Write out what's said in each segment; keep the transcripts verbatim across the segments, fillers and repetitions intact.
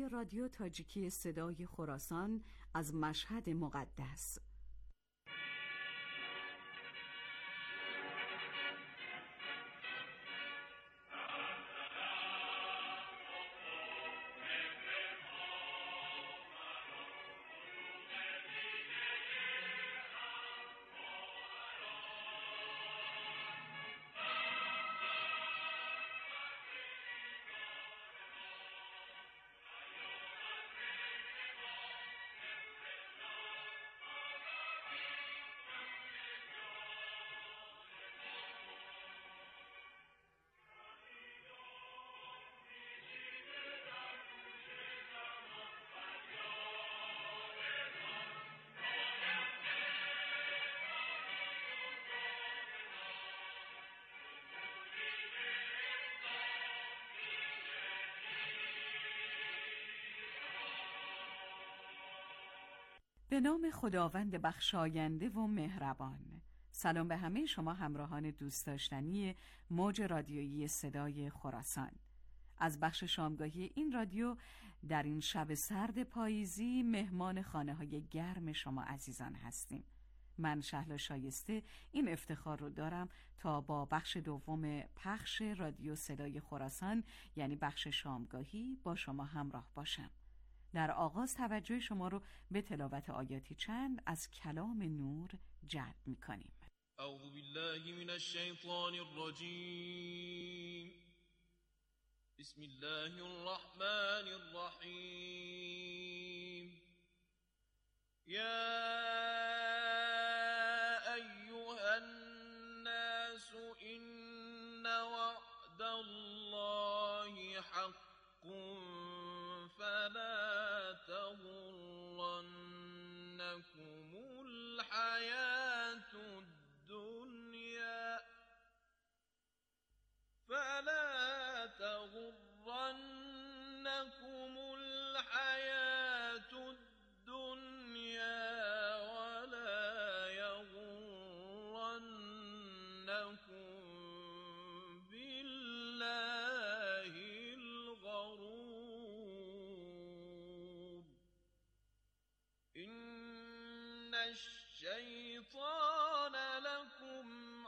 صدای رادیو تاجیکی صدای خراسان از مشهد مقدس. به نام خداوند بخشاینده و مهربان. سلام به همه شما همراهان دوست داشتنی موج رادیویی صدای خراسان. از بخش شامگاهی این رادیو در این شب سرد پاییزی مهمان خانه های گرم شما عزیزان هستیم. من شهلا شایسته این افتخار رو دارم تا با بخش دوم پخش رادیو صدای خراسان یعنی بخش شامگاهی با شما همراه باشم. در آغاز توجه شما رو به تلاوت آیاتی چند از کلام نور جلب می‌کنیم. اعوذ بالله من الشیطان الرجیم. بسم الله الرحمن الرحیم. یا ایها الناس ان وعد الله حق فلا تغرنكم الحياة الدنيا فلا تغرنكم الحياة الدنيا ولا يغرنكم بالله الغرور. إن الشيطان لكم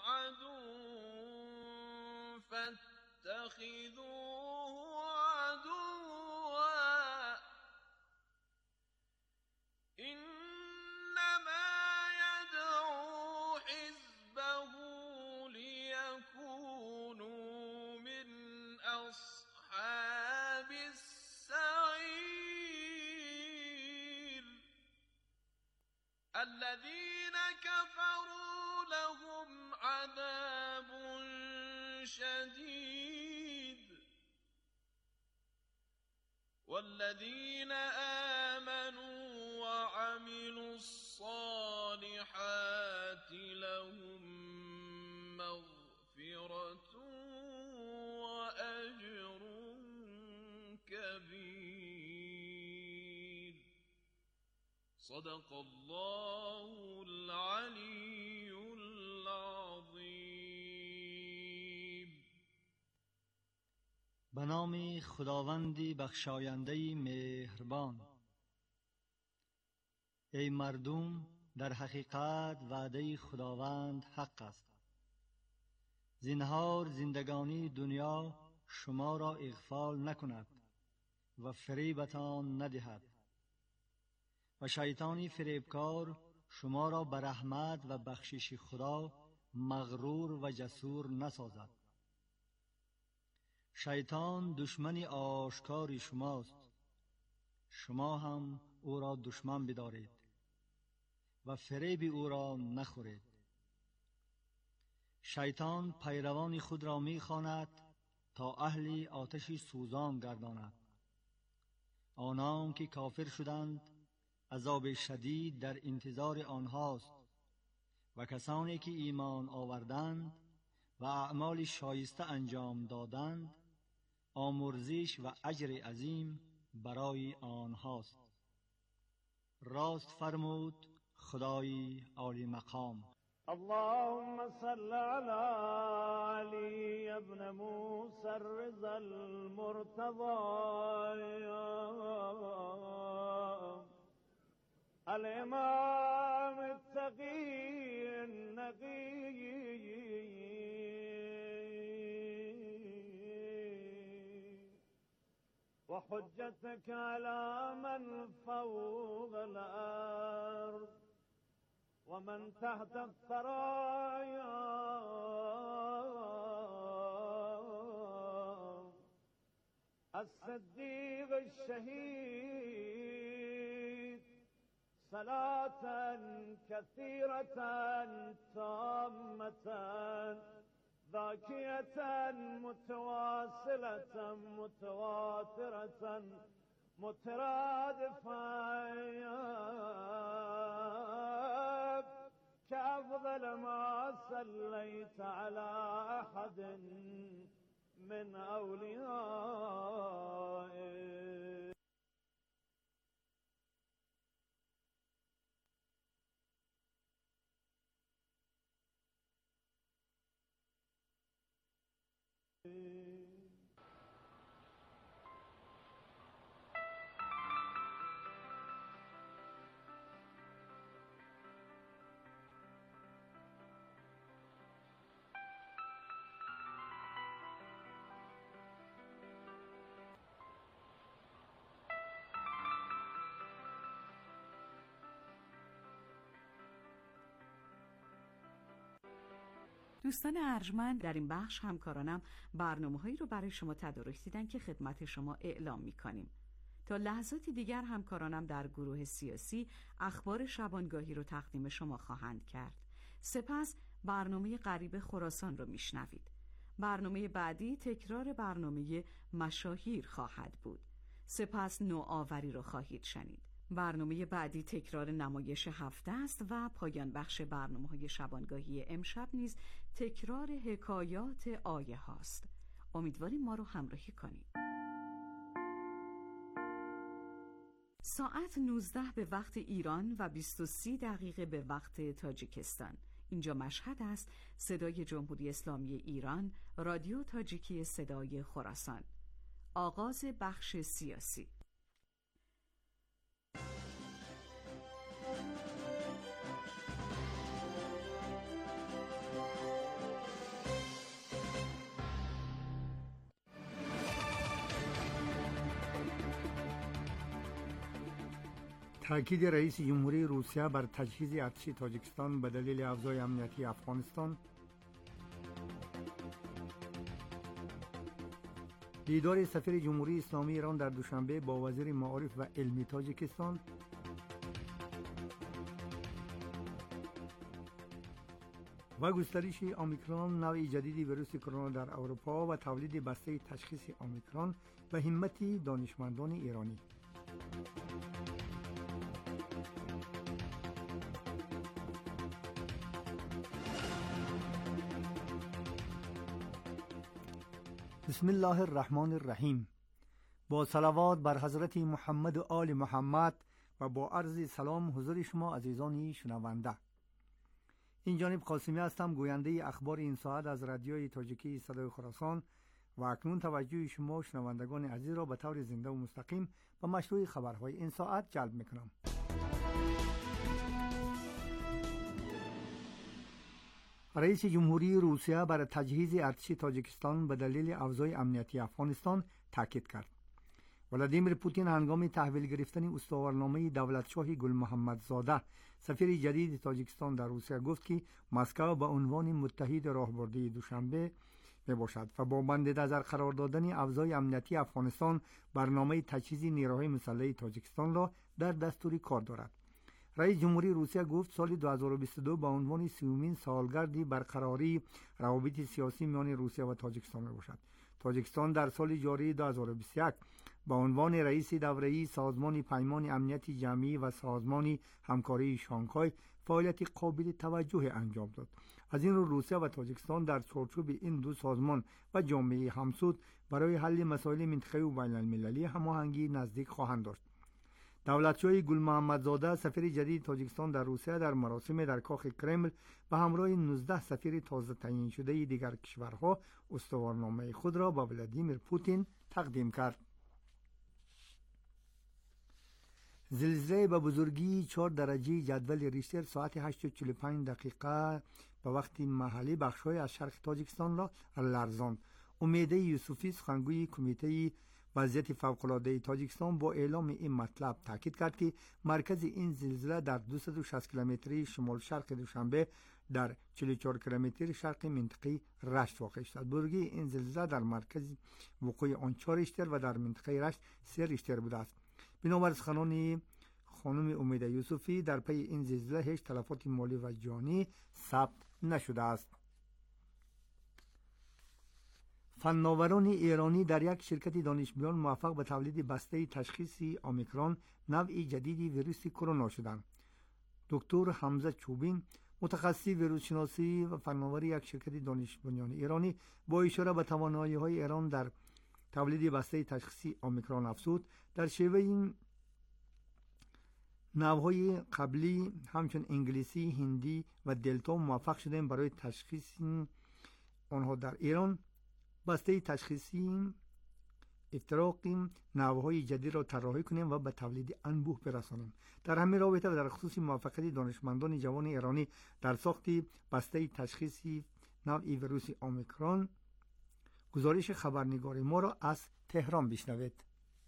عدو فاتخذوه عدوا إنما يدعو حزبه ليكونوا من أصحاب السعير. الذين كفروا لهم عذاب شديد والذين آمنوا وعملوا الصالحات لهم مغفرة وأجر كبير. صدق الله العلی العظیم. به نام خداوندی بخشاینده مهربان. ای مردم، در حقیقت وعده خداوند حق است. زنهار زندگانی دنیا شما را اغفال نکند و فریبتان ندهد و شیطانی فریبکار شما را به رحمت و بخشش خدا مغرور و جسور نسازد. شیطان دشمن آشکار شماست، شما هم او را دشمن بدارید و فریب او را نخورید. شیطان پیروان خود را می‌خواند تا اهل آتش سوزان گرداند. آنان که کافر شدند عذاب شدید در انتظار آنهاست و کسانی که ایمان آوردند و اعمال شایسته انجام دادند آمرزش و اجر عظیم برای آنهاست. راست فرمود خدای عالی مقام. اللهم صل على علي ابن موسى الرضا المرتضى الإمام التقي النقي وحجتك على من فوق الأرض ومن تحت الثرايا الصديق الشهيد صلاة كثيرة تامة ذاكية متواصلة متواترة مترادفة كأفضل ما صليت على أحد من أوليائك. دوستان ارجمند، در این بخش همکارانم برنامه‌هایی رو برای شما تدارک دیدن که خدمت شما اعلام می‌کنیم. تا لحظاتی دیگر همکارانم در گروه سیاسی اخبار شبانگاهی رو تقدیم شما خواهند کرد. سپس برنامه غریب خراسان رو میشنوید. برنامه بعدی تکرار برنامه مشاهیر خواهد بود. سپس نوآوری رو خواهید شنید. برنامه بعدی تکرار نمایش هفته است و پایان بخش برنامه‌های شبانگاهی امشب نیز تکرار حکایات آیه هاست. امیدواریم ما رو همراهی کنید. ساعت نوزده به وقت ایران و بیست و سی دقیقه به وقت تاجیکستان. اینجا مشهد است. صدای جمهوری اسلامی ایران، رادیو تاجیکی صدای خراسان. آغاز بخش سیاسی. تأکید رئیس جمهوری روسیه بر تجهیز ارتش تاجیکستان به دلیل افزای امنیتی افغانستان. دیدار سفیر جمهوری اسلامی ایران در دوشنبه با وزیر معارف و علمی تاجیکستان. و گسترش اومیکرون، نوع جدیدی ویروس کرونا در اروپا و تولید بسته تشخیص اومیکرون و همت دانشمندان ایرانی. بسم الله الرحمن الرحیم. با صلوات بر حضرت محمد و آل محمد و با عرض سلام حضور شما عزیزانی شنونده. این جانب قاسمی هستم، گوینده اخبار این ساعت از رادیوی تاجیکی صدای خراسان و اکنون توجه شما شنوندگان عزیز را به طور زنده و مستقیم به مشروع خبرهای این ساعت جلب میکنم. رئیس جمهوری روسیه بر تجهیز ارتش تاجیکستان به دلیل افزای امنیتی افغانستان تاکید کرد. ولادیمیر پوتین هنگام تحویل گرفتن استوارنامه دولتشاه گل محمد زاده سفیر جدید تاجیکستان در روسیه گفت که مسکو به عنوان متحد راهبردی دوشنبه میباشد و با بند نظر قرار دادن افزای امنیتی افغانستان برنامه تجهیز نیروهای مسلح تاجیکستان را در دستور کار دارد. رئیس جمهوری روسیه گفت سال دو هزار و بیست و دو به عنوان سیومین سالگرد برقراری روابط سیاسی میان روسیه و تاجیکستان میباشد. تاجیکستان در سال جاری دو هزار و بیست و یک به عنوان رئیس دوره‌ای سازمان پیمان امنیت جمعی و سازمان همکاری شانگهای فعالیت قابل توجه انجام داد. از این رو روسیه و تاجیکستان در چارچوب این دو سازمان و جامعه همسود برای حل مسائل منطقه‌ای و بین المللی هماهنگی نزدیک خواهند داشت. دولتشاه گل محمد زاده سفیر جدید تاجیکستان در روسیه در مراسم در کاخ کرمل به همراه نوزده سفیر تازه تعیین شده دیگر کشورها استوارنامه خود را به ولادیمیر پوتین تقدیم کرد. زلزله به بزرگی چهار درجه جدول ریشتر ساعت هشت و چهل و پنج دقیقه به وقت محلی بخش‌های از شرق تاجیکستان را لرزاند. امیده یوسفی سخنگوی کمیته وضعیت فوق‌العاده تاجیکستان با اعلام این مطلب تاکید کرد که مرکز این زلزله در دویست و شصت کیلومتری شمال شرق دوشنبه در چهل و چهار کیلومتر شرق منطقه رشت واقع شد. بزرگی این زلزله در مرکز وقوع آن چهار ریشتر و در منطقه رشت سه ریشتر بوده است. بنابر سخنان خانم امیده یوسفی در پی این زلزله هیچ تلفات مالی و جانی ثبت نشده است. فناوران ایرانی در یک شرکت دانشجویان موفق به تولید بسته تشخیصی اومیکرون نوع جدیدی ویروس کرونا شدند. دکتر حمزه چوبین متخصص ویروس شناسی و فناوری یک شرکت دانش بنیان ایرانی با اشاره به توانایی‌های ایران در تولید بسته تشخیصی اومیکرون افزود در شیوه این نوع‌های قبلی همچون انگلیسی، هندی و دلتا موفق شدند برای تشخیص آنها در ایران بسته تشخیصی افتراقی نوع‌های جدید را طراحی کنیم و به تولید انبوه برسانیم. در همین رابطه و در خصوص موفقیت دانشمندان جوان ایرانی در ساخت بسته تشخیصی نوع ویروس اومیکرون، گزارش خبرنگار ما را از تهران بشنوید.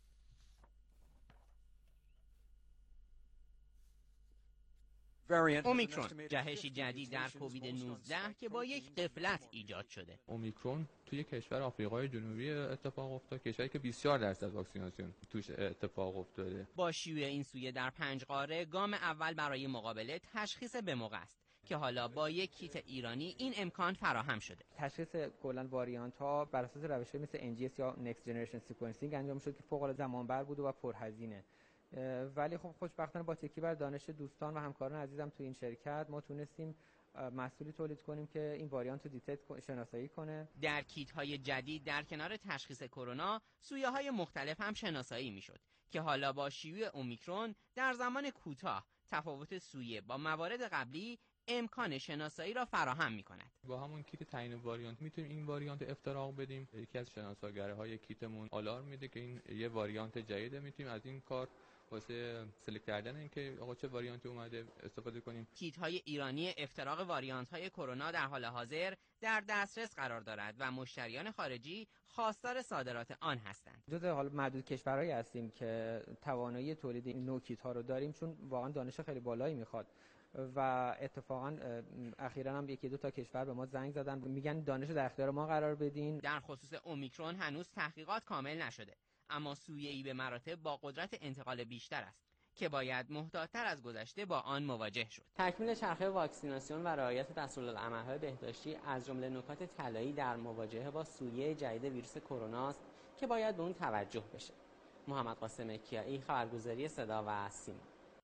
اومیکرون جهشی جدید در کووید نوزده که با یک غفلت ایجاد شده. اومیکرون توی کشور آفریقای جنوبی اتفاق افتاد، کشوری که بیست درصد واکسیناسیون توش اتفاق افتاده. با شیوع این سویه در پنج قاره گام اول برای مقابله تشخیص به موقع است که حالا با یک کیت ایرانی این امکان فراهم شده. تشخیص کلاً واریانت ها بر اساس روش‌های مثل ان جی اس یا نکست جنریشن سیکونسینگ انجام شد که فوق‌العاده زمانبر بود و پرهزینه. ولی خب خوشبختانه با تکیه بر دانش دوستان و همکاران عزیزم تو این شرکت ما تونستیم محصولی تولید کنیم که این واریانت رو دیتکت شناسایی کنه. در کیت های جدید در کنار تشخیص کرونا سویه های مختلف هم شناسایی میشد که حالا با شیوع اومیکرون در زمان کوتاه تفاوت سویه با موارد قبلی امکان شناسایی را فراهم می کند. با همون کیت تعیین واریانت میتونیم این واریانت افتراق بدیم. یکی از شناساگرهای کیتمون آلارم میده که این یه واریانت جدیده، میتونیم از این کار واسه سلکت کردن اینکه آقا چه واریانتی اومده استفاده کنیم. کیت های ایرانی افتراق واریانت های کرونا در حال حاضر در دسترس قرار دارد و مشتریان خارجی خواستار صادرات آن هستند. جزء حال معدود کشورهایی هستیم که توانایی تولید این نوع کیت ها رو داریم، چون واقعا دانش خیلی بالایی میخواد و اتفاقا اخیراً هم یکی دو تا کشور به ما زنگ زدن میگن دانش در اختیار ما قرار بدین. در خصوص اومیکرون هنوز تحقیقات کامل نشده، اما سویه‌ای به مراتب با قدرت انتقال بیشتر است که باید محتاط‌تر از گذشته با آن مواجه شد. تکمیل چرخه واکسیناسیون و رعایت دستورالعمل‌های بهداشتی از جمله نکات طلایی در مواجهه با سویه جدید ویروس کرونا است که باید به اون توجه بشه. محمد قاسم کیایی، خبرگزاری صدا و سیما.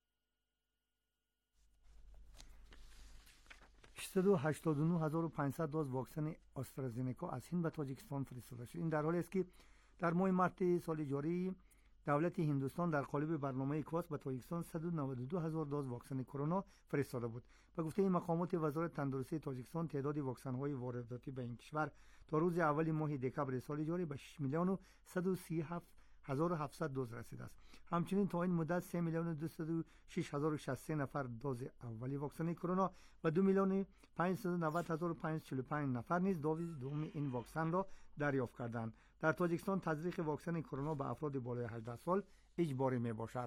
سیصد و هشتاد و نه هزار و پانصد دوز واکسن آسترازنکا از هند به تاجیکستان فرستاده شد. این در حالی است که در ماه مارس سال جاری دولت هندوستان در قالب برنامه کواس به تاجیکستان صد و نود و دو هزار دوز واکسن کرونا فرستاده بود. به گفته این مقامات وزارت تندرستی تاجیکستان تعداد واکسن های وارداتی به این کشور تا روز اول ماه دکمبر سال جاری به شش میلیون و صد و سی و هفت هزار و هفتصد دوز رسیده است. همچنین تا این مدت سه میلیون و دویست و شش هزار و شصت و سه نفر دوز اولی واکسن کرونا و دو میلیون و پانصد و نود هزار و پانصد و چهل و پنج نفر نیز دوز دوم این واکسن را دریافت کردند. در تاجیکستان تزریق واکسن کرونا به افراد بالای هجده سال اجباری می باشد.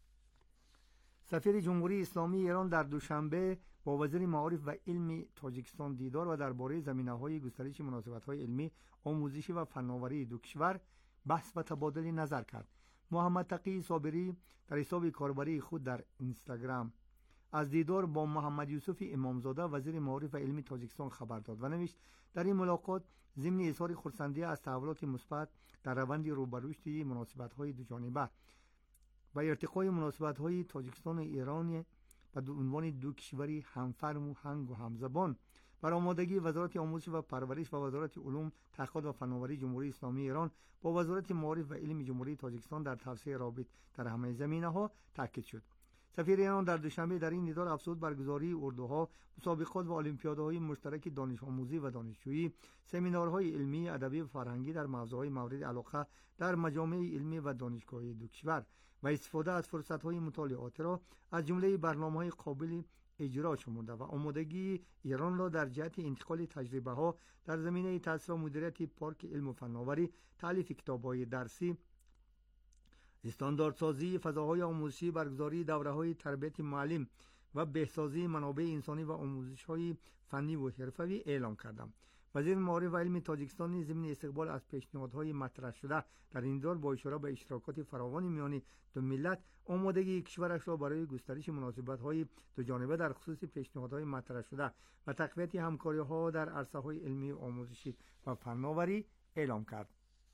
سفیر جمهوری اسلامی ایران در دوشنبه با وزیر معارف و علم تاجیکستان دیدار و درباره زمینه‌های گسترش مناسبت‌های علمی، آموزشی و فناوری دو کشور بحث و تبادل نظر کرد. محمد تقی صابری در حساب کاربری خود در اینستاگرام از دیدار با محمد یوسف امامزاده وزیر معارف و علمی تاجیکستان خبر داد و نوشت در این ملاقات ضمن اظهار خرسندی از تحولات مثبت در روند روبرشت مناسبت‌های دوجانبه و ارتقای مناسبت‌های تاجیکستان و ایران به عنوان دو کشوری همفرم و هنگ و همزبان بر آمادگی وزارت آموزش و پرورش و وزارت علوم، تحقیقات و فناوری جمهوری اسلامی ایران با وزارت معارف و علم جمهوری تاجیکستان در توسعه رابط در همه زمینه‌ها تاکید شد. سفیر ایران در دوشنبه در این نظار افزود برگزاری اردوها، مسابقات و المپیادهای مشترک دانش آموزی و دانشجویی، سمینارهای علمی، ادبی و فرهنگی در موضوعات مورد علاقه در مجامع علمی و دانشگاهی دو کشور و استفاده از فرصت‌های مطالعاتی را از جمله برنامه‌های قابل اجرا شمرده و آمادگی ایران را در جهت انتقال تجربه‌ها در زمینه تأسیس و مدیریت پارک علم و فناوری، تألیف کتاب‌های درسی، استانداردسازی فضاهای آموزشی، برگزاری دوره‌های تربیت معلم و بهسازی منابع انسانی و آموزش‌های فنی و حرفه‌ای اعلام کردم. وزیر معارف و علم تاجیکستان نیز ضمن استقبال از پیشنهادهای مطرح شده در این دور با اشاره به اشتراکات فراوان میان دو ملت، آمادگی کشورش را برای گسترش مناسبت‌های دو جانبه در خصوص پیشنهادهای مطرح شده و تقویت همکاری‌ها در عرصه‌های علمی، آموزشی و فناوری اعلام کرد.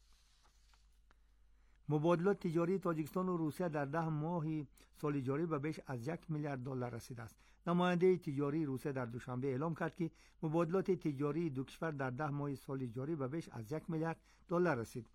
مبادلات تجاری تاجیکستان و روسیه در ده ماه سال جاری به بیش از یک میلیارد دلار رسیده است. نماینده تجاری روسیه در دوشنبه اعلام کرد که مبادلات تجاری دو کشور در ده ماه سال جاری به بیش از یک میلیارد دلار رسید.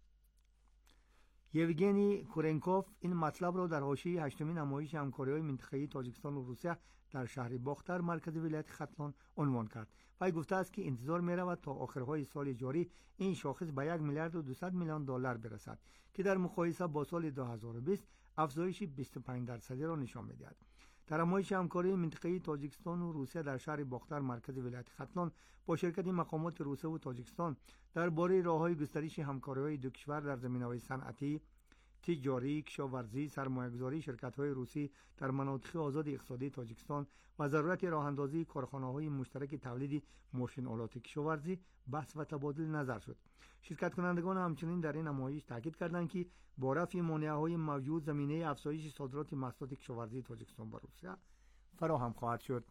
یوگنی کورنکوف این مطلب را در حاشیه هشتمین نمایش همکاری‌های منطقه‌ای تاجیکستان و روسیه در شهر باختر مرکز ولایت ختلان عنوان کرد. وی گفته است که انتظار می‌رود تا آخرهای سال جاری این شاخص به یک میلیارد و دویست میلیون دلار برسد که در مقایسه با سال دو هزار و بیست افزایش بیست و پنج درصدی را نشان می‌دهد. در نمایش همکاری منطقه‌ای تاجیکستان و روسیه در شهر باختر مرکز ولایت ختلان با شرکت مقامات روسیه و تاجیکستان درباره راه‌های گسترش همکاری‌های دو کشور در زمینه‌های صنعتی، تجاری، کشاورزی، سرمایه‌گذاری شرکت‌های روسی در مناطق آزاد اقتصادی تاجیکستان و ضرورت راه‌اندازی کارخانه‌های مشترک تولید ماشین آلات کشاورزی بحث و تبادل نظر شد. شرکت کنندگان همچنین در این نمایش تاکید کردند که با رفع مانع‌های موجود زمینه افزایش صادرات محصولات کشاورزی تاجیکستان به روسیه فراهم خواهد شد.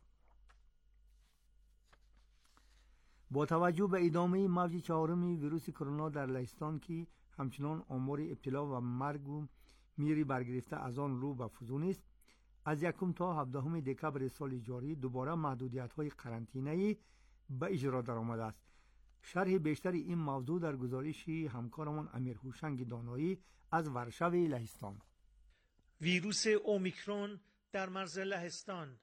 با توجه به ادامه موج چهارم ویروس کرونا در لهستان که همچنان آمار ابتلا و مرگ و میری برگرفته از آن رو به فزون است، از یکم تا هفدهم دکمبر سال جاری دوباره محدودیت‌های قرنطینه‌ای به اجرا درآمده است. شرح بیشتر این موضوع در گزارش همکارمان امیر هوشنگ دانایی از ورشو لهستان. ویروس اومیکرون در مرز لهستان.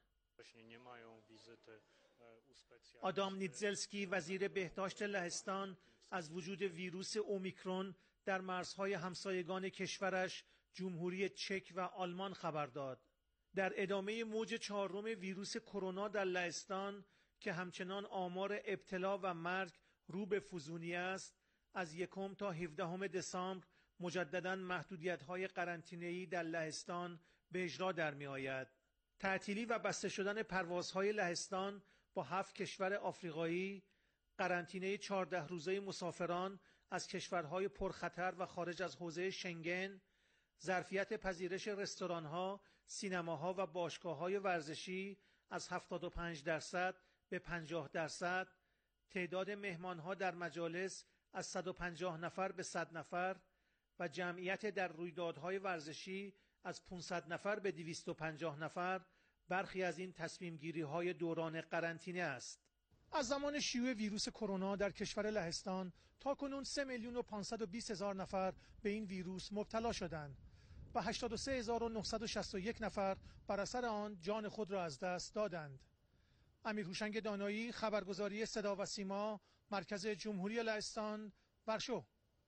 آدام نیدزلسکی وزیر بهداشت لهستان از وجود ویروس اومیکرون در مرزهای همسایگان کشورش جمهوری چک و آلمان خبر داد. در ادامه موج چهارم ویروس کرونا در لهستان که همچنان آمار ابتلا و مرگ رو به فزونی است، از یکم تا هفدهم دسامبر مجدداً محدودیت‌های قرنطینه‌ای در لهستان به اجرا در می‌آید. تعطیلی و بسته شدن پروازهای لهستان با هفت کشور آفریقایی، قرنطینه چهارده روزه مسافران از کشورهای پرخطر و خارج از حوزه شنگن، ظرفیت پذیرش رستوران‌ها، سینماها و باشگاه‌های ورزشی از هفتاد و پنج درصد به پنجاه درصد، تعداد مهمان‌ها در مجالس از صد و پنجاه نفر به صد نفر و جمعیت در رویدادهای ورزشی از پانصد نفر به دویست و پنجاه نفر برخی از این تصمیم‌گیری‌های دوران قرنطینه است. از زمان شیوع ویروس کرونا در کشور لهستان تاکنون سه میلیون و پانصد و بیست هزار نفر به این ویروس مبتلا شدند و هشتاد و سه هزار و نهصد و شصت و یک نفر بر اثر آن جان خود را از دست دادند. امیر هوشنگ دانایی، خبرگزاری صدا و سیما، مرکز جمهوری لهستان، ورشو.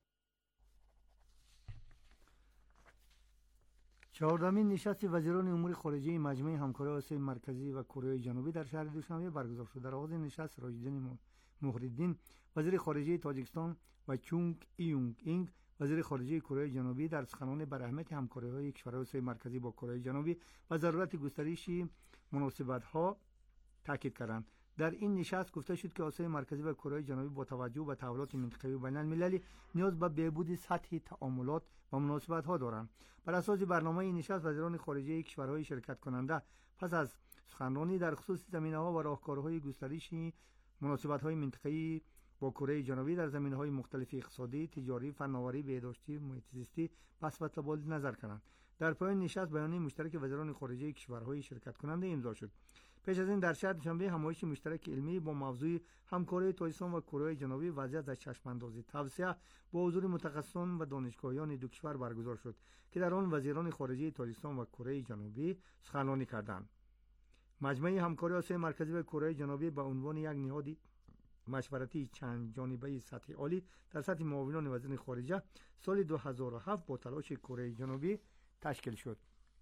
چهاردهمین نشست وزیران امور خارجه مجمع همکاری آسیای مرکزی و کره جنوبی در شهر دوشنبه برگزار شد. در آغاز نشست راجدین مهرالدین وزیر خارجه تاجیکستان و چونگ ایونگ اینگ وزیر خارجه کره جنوبی در سخنان بر اهمیت همکاری‌های کشورهای آسیای مرکزی با کره جنوبی و ضرورت گسترش مناسبت‌ها تاکید کردند. در این نشست گفته شد که آسیای مرکزی و کره جنوبی با توجه به تحولات منطقه‌ای و بین‌المللی نیاز به بهبود سطح تعاملات و مناسبت‌ها دارند. بر اساس برنامه این نشست وزیران خارجه کشورهای شرکت کننده پس از سخنرانی در خصوص زمینه‌ها و راهکارهای گسترش مناسبت‌های منطقه‌ای با کره جنوبی در زمینه‌های مختلف اقتصادی، تجاری، فناوری، بهداشتی، محیط زیستی بحث و تبادل نظر کردند. در پایان نشست بیانیه مشترک وزیران خارجه کشورهای شرکت کننده امضا شد. پیش از این در شهر دوشنبه همایش مشترک علمی با موضوع همکاری تاجیکستان و کره جنوبی وضعیت از چشم اندازی توسعه با حضور متخصصان و دانشگاهیان دو کشور برگزار شد که در آن وزیران خارجه تاجیکستان و کره جنوبی سخنرانی کردند. مجمع همکاری آسیای مرکزی و کره جنوبی به عنوان یک نهاد مشورتی چند جانبه سطح عالی در سطح معاونان وزیر خارجه سال دو هزار و هفت با تلاش کره جنوبی تشکیل شد.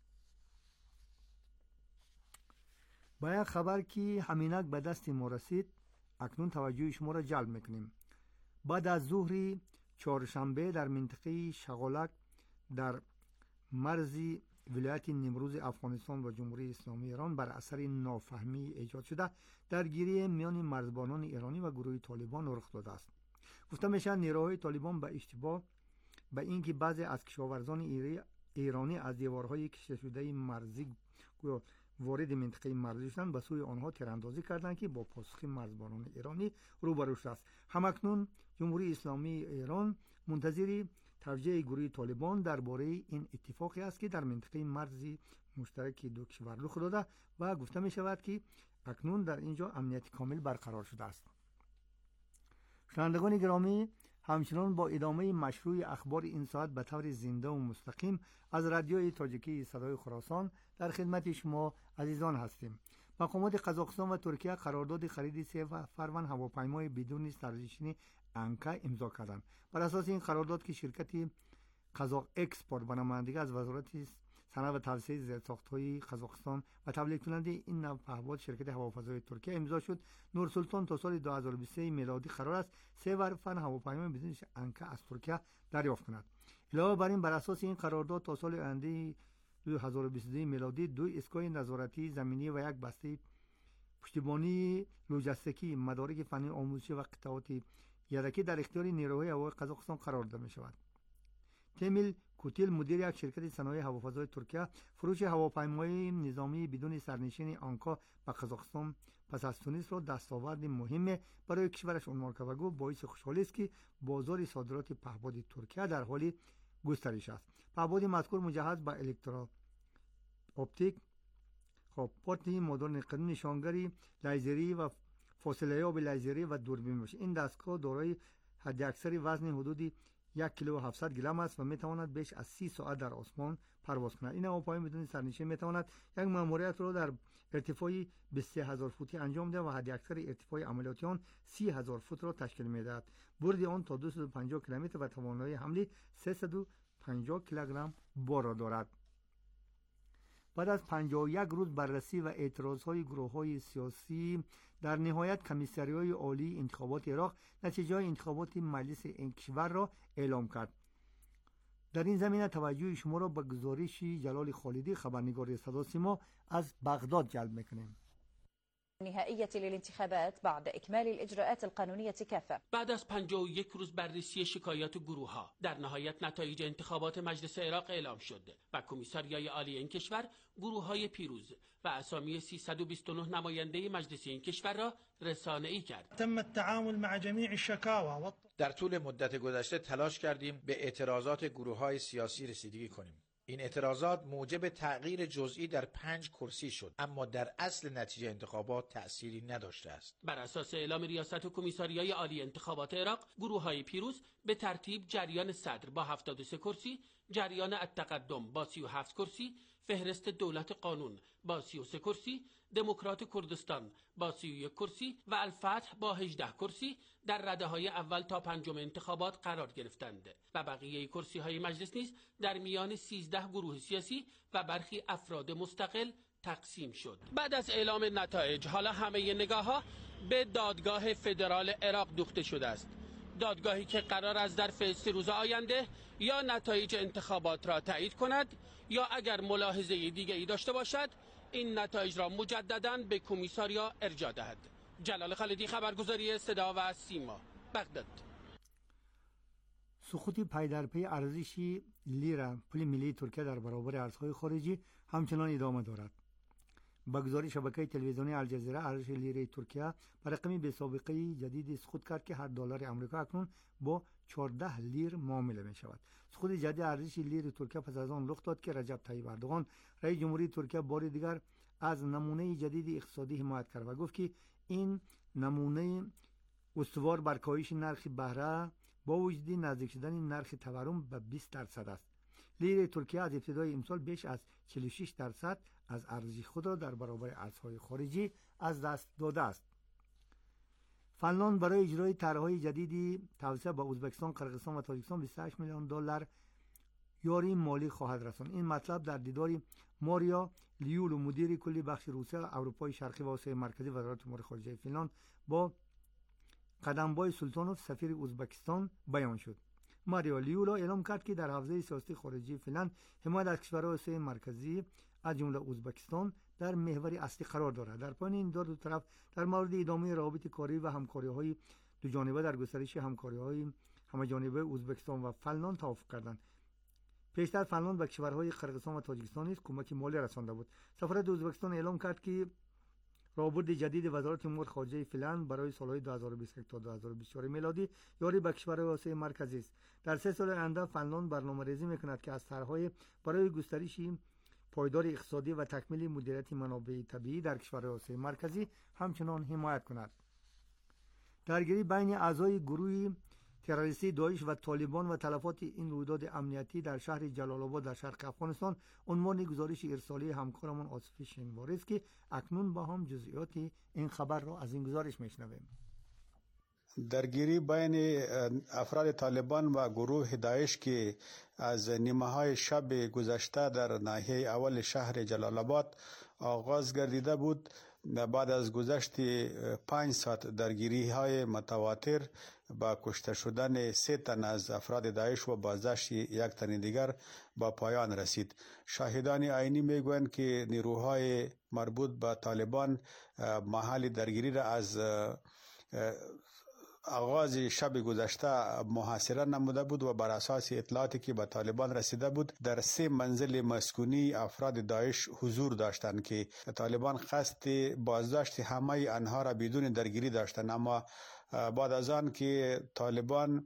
با یک خبر که همینک به دست ما رسید اکنون توجه شما را جلب میکنیم. بعد از ظهر چهارشنبه در منطقه شغالک در مرز ولایت نیمروز افغانستان و جمهوری اسلامی ایران بر اثر نافهمی ایجاد شده درگیری میان مرزبانان ایرانی و گروه طالبان رخ داده است. گفته میشه نیروهای طالبان به اشتباه به اینکه بعضی از کشاورزان ایرانی از دیوارهای کشیده شده مرزی وارد منطقه مرزی شدند به سوی آنها تیراندازی کردند که با پاسخ مرزبانان ایرانی روبرو شده است. همکنون جمهوری اسلامی ایران منتظر توجیه گروه طالبان درباره این اتفاقی است که در منطقه مرزی مشترک دو کشور رخ داده و گفته می شود که اکنون در اینجا امنیت کامل برقرار شده است. شنوندگان گرامی، همچنان با ادامه مشروع اخبار این ساعت به طور زنده و مستقیم از رادیوی تاجیکی صدای خراسان در خدمت شما عزیزان هستیم. مقامات قزاقستان و ترکیه قرارداد خرید سه فروند هواپیمای بدون سرنشین انکا امضا کردند. بر اساس این قرارداد که شرکت قزاق اکسپورت به نمایندگی از وزارت صنعت و توسعه زیرساخت‌های قزاقستان و تبلیغ کننده این نوع پهپاد شرکت هوافضای ترکیه امضا شد. نورسلطان تا سال دو هزار و بیست و سه میلادی قرار است سه فروند هواپیمای بدون انکا از ترکیه دریافت کند. علاوه بر این بر اساس این قرارداد تا سال آینده دو هزار و بیست و دو میلادی دو ایستگاه نظارتی زمینی و یک بسته پشتیبانی لوجستیکی، مدارک فنی آموزشی و قطعات یدکی در اختیار نیروهای هوایی قزاقستان قرار داده می شود. تمیل کوتیل مدیر یک شرکت صنایع هوافضای ترکیه فروش هواپیمای نظامی بدون سرنشین آنکا به قزاقستان پس از تونس را دستاورد مهم برای کشورش عنوان کرد و گفت باعث خوشحالی است که بازار صادرات پهپاد ترکیه در حال گسترش است. پهپاد مذکور مجهز به الکترو اپتیک، خب پورت مدرن قانون نشانگری لیزری و فاصله یاب لیزری و دوربین باشه. این دستگاه دارای حداکثر وزن حدود یک کیلو و هفتصد گرم است و میتواند بیش از سی ساعت در آسمان پرواز کند. این هواپیما بدون سرنشین میتواند یک ماموریت را در ارتفاع بیست و سه هزار فوتی انجام دهد و حداکثر ارتفاع عملیاتی آن سی هزار فوت را تشکیل میدهد. برد آن تا دویست و پنجاه کیلومتر و توانایی حمل سیصد و پنجاه کیلوگرم بار را دارد. بعد از پنجاه و یک روز بررسی و اعتراضهای گروه‌های سیاسی در نهایت کمیسریای عالی انتخابات عراق نتیجه انتخابات مجلس این کشور را اعلام کرد. در این زمینه توجه شما را به گزارش جلال خالدی خبرنگار صدا سیما از بغداد جلب می‌کنیم. نهائية للانتخابات بعد إكمال الإجراءات القانونية كافة. بعد از پنجاه و یک روز بررسی شکایات گروه ها در نهایت نتایج انتخابات مجلس عراق اعلام شد و کمیساریای عالی این کشور گروه های پیروز و اسامی سیصد و بیست و نه نماینده مجلس این کشور را رسانه‌ای کرد. تم التعامل مع جميع الشكاوى. در طول مدت گذشته تلاش کردیم به اعتراضات گروه های سیاسی رسیدگی کنیم. این اعتراضات موجب تغییر جزئی در پنج کرسی شد، اما در اصل نتیجه انتخابات تأثیری نداشته است. بر اساس اعلام ریاست کمیساریای عالی انتخابات عراق، گروه‌های پیروز به ترتیب جریان صدر با هفتاد و سه کرسی، جریان التقدم با سی و هفت کرسی، فهرست دولت قانون با سی و سه کرسی، دموکرات کردستان با سی و یک کرسی و الفتح با هجده کرسی در رده‌های اول تا پنجم انتخابات قرار گرفتند و بقیه کرسی‌های مجلس نیز در میان سیزده گروه سیاسی و برخی افراد مستقل تقسیم شد. بعد از اعلام نتایج حالا همه نگاه‌ها به دادگاه فدرال عراق دوخته شده است. دادگاهی که قرار است در سه روز آینده یا نتایج انتخابات را تایید کند یا اگر ملاحظه دیگری داشته باشد این نتایج را مجدداً به کمیساریا ارجاع دهد. جلال خالدی، خبرگزاری صدا و سیما، بغداد. سقوط پی در پی ارزش لیره پول ملی ترکیه در برابر ارزهای خارجی همچنان ادامه دارد. با گزارش شبکه تلویزیونی الجزیره، ارزش لیره ترکیه به رقمی بی سابقه جدید سقوط کرد که هر دلار آمریکا اکنون با چهارده لیر معامله می شود. سقوط جدید ارزش لیر ترکیه پس از آن رخ داد که رجب طیب اردوغان رئیس جمهوری ترکیه بار دیگر از نمونه جدید اقتصادی حمایت کرد و گفت که این نمونه استوار بر کاهش نرخ بهره با وجود نزدیک شدن نرخ تورم به بیست درصد است. لیره ترکیه از ابتدای امسال بیش از چهل و شش درصد از ارزش خود را در برابر ارزهای خارجی از دست داده است. فنلاند برای اجرای طرح‌های جدیدی توسط به ازبکستان، قرقیزستان و تاجیکستان بیست و هشت میلیون دلار یاری مالی خواهد رساند. این مطلب در دیدار ماریا لیولو مدیر کلی بخش روسیه اروپای شرقی و آسیای مرکزی وزارت امور خارجه فنلاند با قدمبای سلطانوف سفیر ازبکستان بیان شد. ماریا لیولو اعلام کرد که در حوزه سیاسی خارجی فنلاند حمایت از کشورهای آسیای مرکزی از جمله ازبکستان در محور اصلی قرار دارد. در پایان این دو طرف در مورد ادامه روابط کاری و همکاری‌های دو جانبه در گسترش همکاری‌های همه‌جانبه ازبکستان و فنلاند توافق کردند. پیشتر فنلاند به کشورهای قرقیزستان و تاجیکستان نیز کمک مالی رسانده بود. سفارت ازبکستان اعلام کرد که روابط جدید وزارت امور خارجه فنلاند برای سالهای دو هزار و بیست و یک تا دو هزار و بیست و چهار میلادی یاری به کشورهای آسیای مرکزی است. در سه سال آینده فنلاند برنامه‌ریزی می‌کند که از طرح‌های برای گسترش پایدار اقتصادی و تکمیل مدیریت منابع طبیعی در کشورهای آسیای مرکزی همچنان حمایت کند. درگیری بین اعضای گروه تروریستی داعش و طالبان و تلفات این رویداد امنیتی در شهر جلال آباد در شرق افغانستان عنوان گزارش ارسالی همکارمان آصف شنواری است که اکنون با هم جزئیات این خبر را از این گزارش میشنویم. درگیری بین افراد طالبان و گروه داعش که از نیمه‌های شب گذشته در ناحیه اول شهر جلال آباد آغاز گردیده بود، بعد از گذشت پنج ساعت درگیری های متواتر با کشته شدن سه تن از افراد داعش و بازداشت یک تن دیگر با پایان رسید. شاهدان عینی میگویند که نیروهای مربوط به طالبان محل درگیری را از آغاز شب گذشته محاصره نموده بود و بر اساس اطلاعاتی که به طالبان رسیده بود در سه منزل مسکونی افراد داعش حضور داشتند که طالبان قصد بازداشت همه آنها را بدون درگیری داشتند، اما بعد از آن که طالبان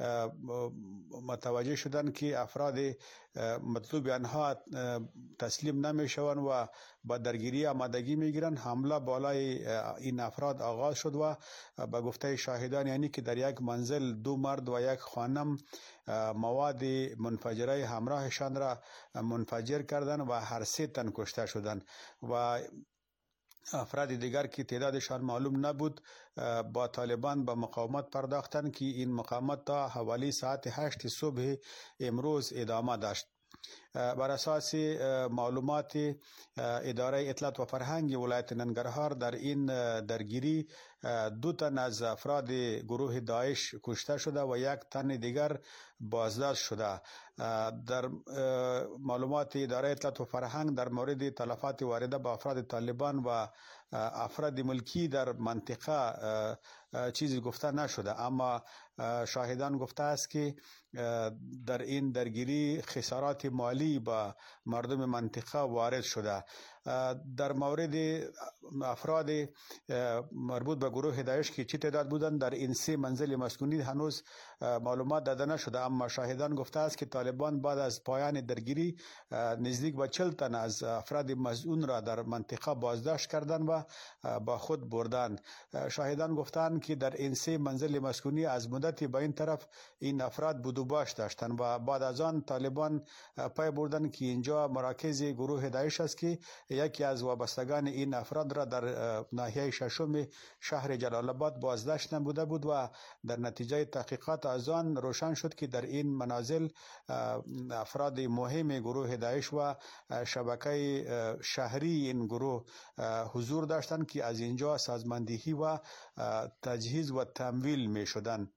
متوجه شدند که افراد مطلوب آنها تسلیم نمیشوند و با درگیری آمادگی میگیرند، حمله بالای این افراد آغاز شد و به گفته شاهدان یعنی که در یک منزل دو مرد و یک خانم مواد منفجره همراهشان را منفجر کردند و هر سه تن کشته شدند و افراد دیگر که تعدادشان معلوم نبود با طالبان به مقاومت پرداختند که این مقاومت تا حوالی ساعت هشت صبح امروز ادامه داشت. بر اساس معلومات اداره اطلاعات و فرهنگ ولایت ننگرهار در این درگیری دو تن از افراد گروه داعش کشته شده و یک تن دیگر بازداشت شده. در معلومات اداره اطلاعات و فرهنگ در مورد تلفات وارده به افراد طالبان و افراد ملکی در منطقه چیزی گفته نشده، اما شاهدان گفته است که در این درگیری خسارات مالی به مردم منطقه وارد شده. در مورد افراد مربوط به گروه داعش که چی تعداد بودند در این سه منزل مسکونی هنوز معلومات داده نشده، اما شاهدان گفته است که طالبان بعد از پایان درگیری نزدیک به چهل تن از افراد مسئول را در منطقه بازداشت کردند و با خود بردند. شاهدان گفتند که در این سه منزل مسکونی از مدتی به این طرف این افراد بود و باش داشتند و بعد از آن طالبان پای بردند که اینجا مراکز گروه داعش است که یکی از وابستگان این افراد را در ناحیه ششم شهر جلال آباد بازداشت نموده بود و در نتیجه تحقیقات از آن روشن شد که در این منازل افراد مهم گروه داعش و شبکه شهری این گروه حضور داشتند که از اینجا سازماندهی و تجهیز و تمویل می شدند.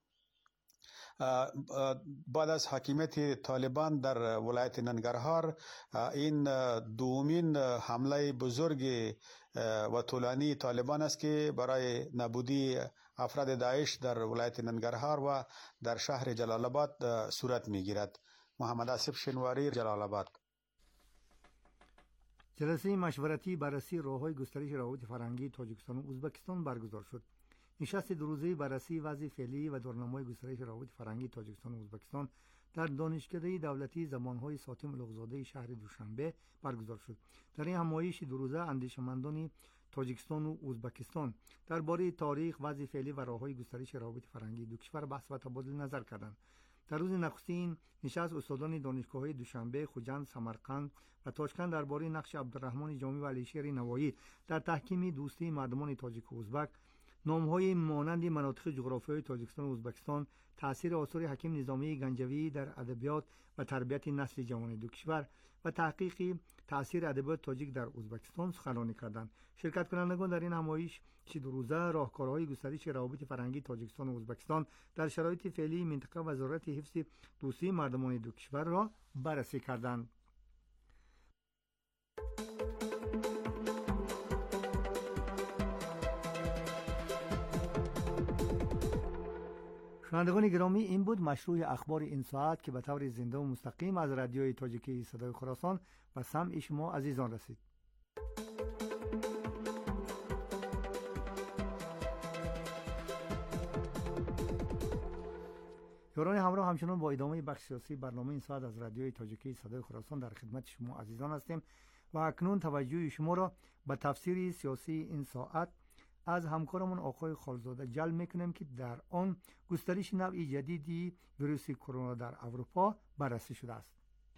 بعد از حاکمیت طالبان در ولایت ننگرهار این دومین حمله بزرگ و طولانی طالبان است که برای نابودی افراد داعش در ولایت ننگرهار و در شهر جلال آباد صورت میگیرد. محمد آصف شنواری، جلال آباد. جلسه مشورتی بررسی راه‌های گسترش روابط فرهنگی تاجیکستان و ازبکستان برگزار شد. نشست دو روزه بررسی وضع فعلی و دورنمای گسترش روابط فرهنگی تاجیکستان و ازبکستان در دانشکده دولتی زبان‌های ساطم الغزاده شهر دوشنبه برگزار شد. در این همایش دو روزه اندیشمندان تاجیکستان و ازبکستان درباره تاریخ، وضع فعلی و راه‌های گسترش روابط فرهنگی دو کشور بحث و تبادل نظر کردند. در روز نخستین نشست استادان دانشگاه‌های دوشنبه، خوجند، سمرقند و تاشکند درباره نقش عبدالرحمن جامی و علیشیر نوایی در تحکیم دوستی مردمان تاجیک و ازبک، نام‌های مانند مناطق جغرافیایی تاجیکستان و ازبکستان، تأثیر آثار حکیم نظامی گنجوی در ادبیات و تربیت نسل جوان دو کشور و تحقیق تأثیر ادبیات تاجیک در ازبکستان سخنرانی کردند. شرکت کنندگان در این همایش که دو روزه راهکارهای گسترش روابط فرهنگی تاجیکستان و ازبکستان در شرایط فعلی منطقه و ضرورت حفظ دوستی مردمان دو کشور را بررسی کردند. شنوندگان گرامی، این بود مشروع اخبار این ساعت که به طور زنده و مستقیم از رادیوی تاجیکی صدای خراسان و سمع شما عزیزان رسید. یاران همراه، همچنان با ادامه بخش سیاسی برنامه این ساعت از رادیوی تاجیکی صدای خراسان در خدمت شما عزیزان هستیم و اکنون توجه شما را به تفسیر سیاسی این ساعت از همکارمون آقای خالزاده جلب میکنیم که در آن گسترش نوعی جدیدی ویروس کرونا در اروپا بررسی شده است.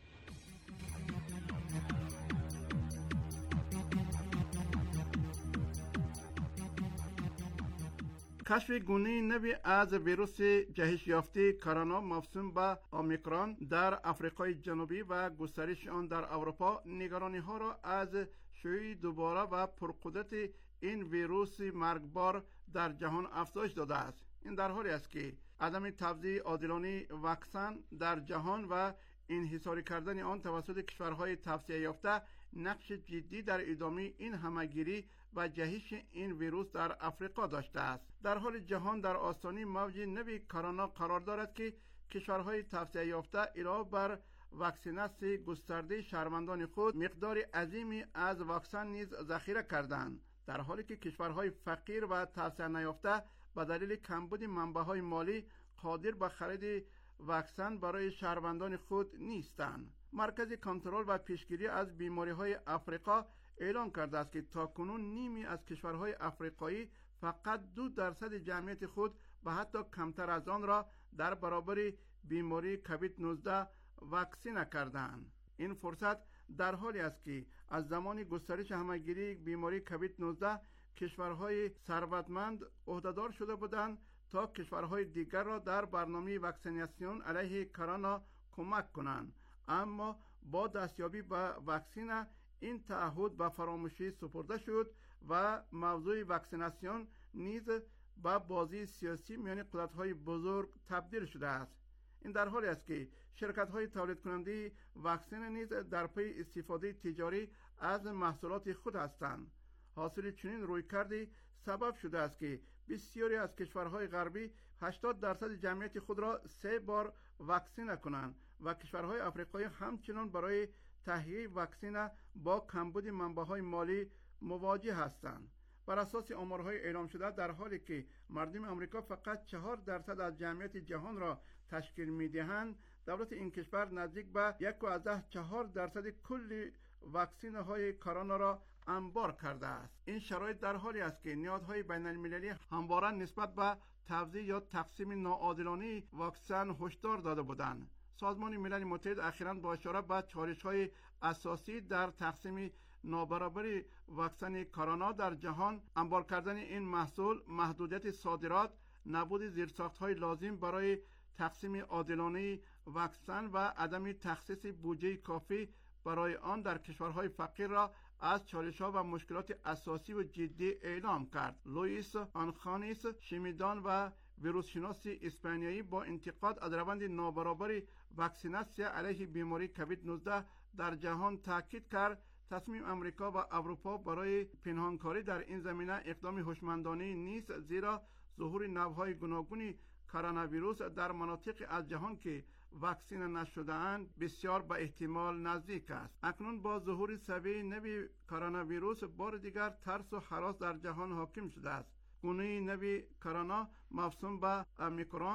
کشف گونه نوی از ویروس جهش یافته کرونا موسوم به اومیکرون در آفریقای جنوبی و گسترش آن در اروپا نگرانی ها را از شیوع دوباره و پرقدرت این ویروس مرگبار در جهان افزایش داده است. این در حالی است که عدم توزیع عادلانه واکسن در جهان و انحصاری کردن آن توسط کشورهای توسعه یافته نقش جدی در ادامه این همهگیری و جهش این ویروس در افریقا داشته است. در حال جهان در آستانه موج نوی کرونا قرار دارد که کشورهای توسعه یافته علاوه بر واکسیناسیون گسترده شهروندان خود مقدار عظیمی از واکسن نیز ذخیره کردند، در حالی که کشورهای فقیر و توسعه نیافته به دلیل کمبود منبع‌های مالی قادر به خرید واکسن برای شهروندان خود نیستند. مرکز کنترل و پیشگیری از بیماری‌های آفریقا اعلام کرده است که تاکنون نیمی از کشورهای آفریقایی فقط دو درصد جمعیت خود و حتی کمتر از آن را در برابر بیماری کووید نوزده واکسینه کردند. این فرصت در حالی است که از زمان گسترش همهگیری بیماری کووید نوزده کشورهای ثروتمند عهدهدار شده بودند تا کشورهای دیگر را در برنامه واکسیناسیون علیه کرونا کمک کنند، اما با دستیابی به واکسن این تعهد به فراموشی سپرده شد و موضوع واکسیناسیون نیز به بازی سیاسی میان قدرت‌های بزرگ تبدیل شده است. این در حالی است که شرکت‌های تولید کننده واکسن نیز در پی استفاده تجاری از محصولات خود هستند. حاصل چنین رویکردی سبب شده است که بسیاری از کشورهای غربی هشتاد درصد جمعیت خود را سه بار واکسینه کنند و کشورهای آفریقایی همچنان برای تهیه واکسن با کمبود منبع‌های مالی مواجه هستند. بر اساس آمارهای اعلام شده در حالی که مردم آمریکا فقط چهار درصد از جمعیت جهان را تشکیل می‌دهند، دولت این کشور نزدیک به یک و از چهار درصد کل واکسن های کرونا را انبار کرده است. این شرایط در حالی است که نهادهای بین المللی همواره نسبت به توزیع یا تقسیم ناعادلانه واکسن هشدار داده بودند. سازمان ملل متحد اخیراً با اشاره به چالش‌های اساسی در تقسیم نابرابری واکسن کرونا در جهان، انبار کردن این محصول، محدودیت صادرات، نبود زیرساخت‌های لازم برای تقسیم عادلانه واکسن و عدم تخصیص بودجه کافی برای آن در کشورهای فقیر را از چالش‌ها و مشکلات اساسی و جدی اعلام کرد. لوئیس آنخانیس، شیمیدان و ویروس شناس اسپانیایی با انتقاد از روند نابرابر واکسیناسیون علیه بیماری کووید نوزده در جهان تاکید کرد تصمیم امریکا و اروپا برای پنهانکاری در این زمینه اقدام هوشمندانه نیست، زیرا ظهور نوع‌های گوناگون کرونا ویروس در مناطق از جهان که واکسینه نشده‌اند بسیار به احتمال نزدیک است. اکنون با ظهور شیوع نوی کرونا ویروس بار دیگر ترس و هراس در جهان حاکم شده است. گونه نوی کرونا موسوم به اومیکرون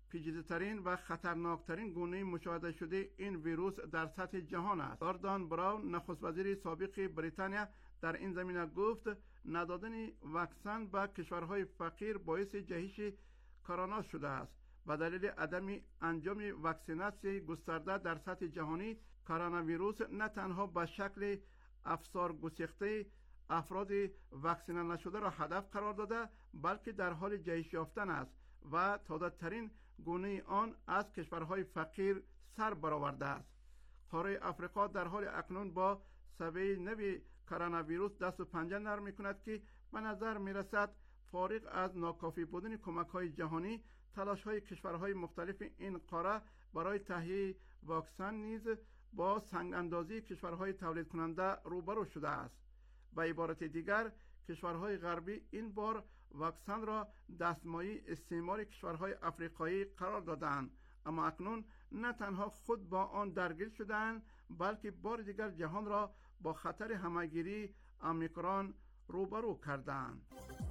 پیچیده‌ترین و خطرناکترین گونه مشاهده شده این ویروس در سطح جهان است. گاردان براون نخست وزیر سابق بریتانیا در این زمینه گفت ندادن واکسن به کشورهای فقیر باعث جهش کرونا شده است. به دلیل عدم انجام واکسیناسیون گسترده در سطح جهانی، کرونا ویروس نه تنها به شکل افسار گسیخته افراد واکسینه نشده را هدف قرار داده، بلکه در حال جهش یافتن است و تازه‌ترین گونه آن از کشورهای فقیر سر برآورده است. قاره افریقا در حال اکنون با سبب نوی کرونا ویروس دست و پنجه نرم می‌کند که به نظر می‌رسد فارغ از ناکافی بودن کمک‌های جهانی، تلاش‌های کشورهای مختلف این قاره برای تهیه واکسن نیز با سنگ اندازی کشورهای تولید کننده روبرو شده است. به عبارت دیگر، کشورهای غربی این بار واکسن را دستمایه استعمار کشورهای افریقایی قرار دادند، اما اکنون نه تنها خود با آن درگیر شدند، بلکه بار دیگر جهان را با خطر همه‌گیری اومیکرون روبرو کردند.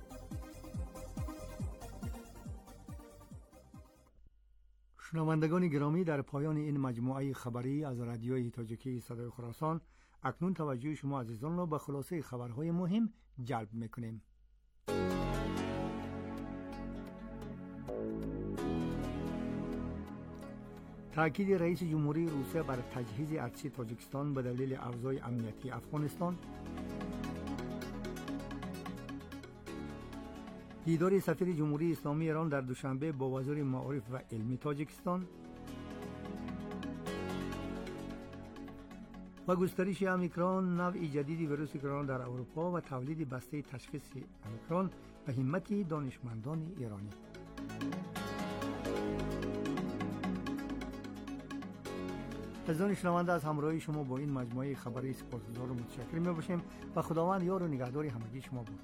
شنوندگان گرامی، در پایان این مجموعه خبری از رادیوی تاجیکی صدای خراسان اکنون توجه شما عزیزان را به خلاصه خبرهای مهم جلب میکنیم. تأکید رئیس جمهوری روسیه بر تجهیز ارتش تاجیکستان به دلیل اوضاع امنیتی افغانستان. دیدار سفیر جمهوری اسلامی ایران در دوشنبه با وزیر معارف و علم تاجیکستان و گسترش اومیکرون نوع جدید ویروس کرونا در اروپا و تولید بسته تشخیص اومیکرون به همت دانشمندان ایرانی. عزیزان شنونده، از همراهی شما با این مجموعه خبری سپاسگزار و متشکر میباشیم و خداوند یار و نگهدار همگی شما بود.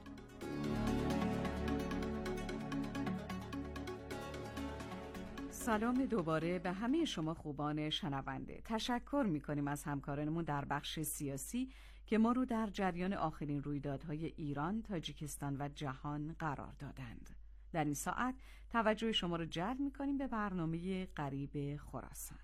سلام دوباره به همه شما خوبان شنونده. تشکر میکنیم از همکارانمون در بخش سیاسی که ما رو در جریان آخرین رویدادهای ایران، تاجیکستان و جهان قرار دادند. در این ساعت توجه شما رو جلب میکنیم به برنامه غریب خراسان.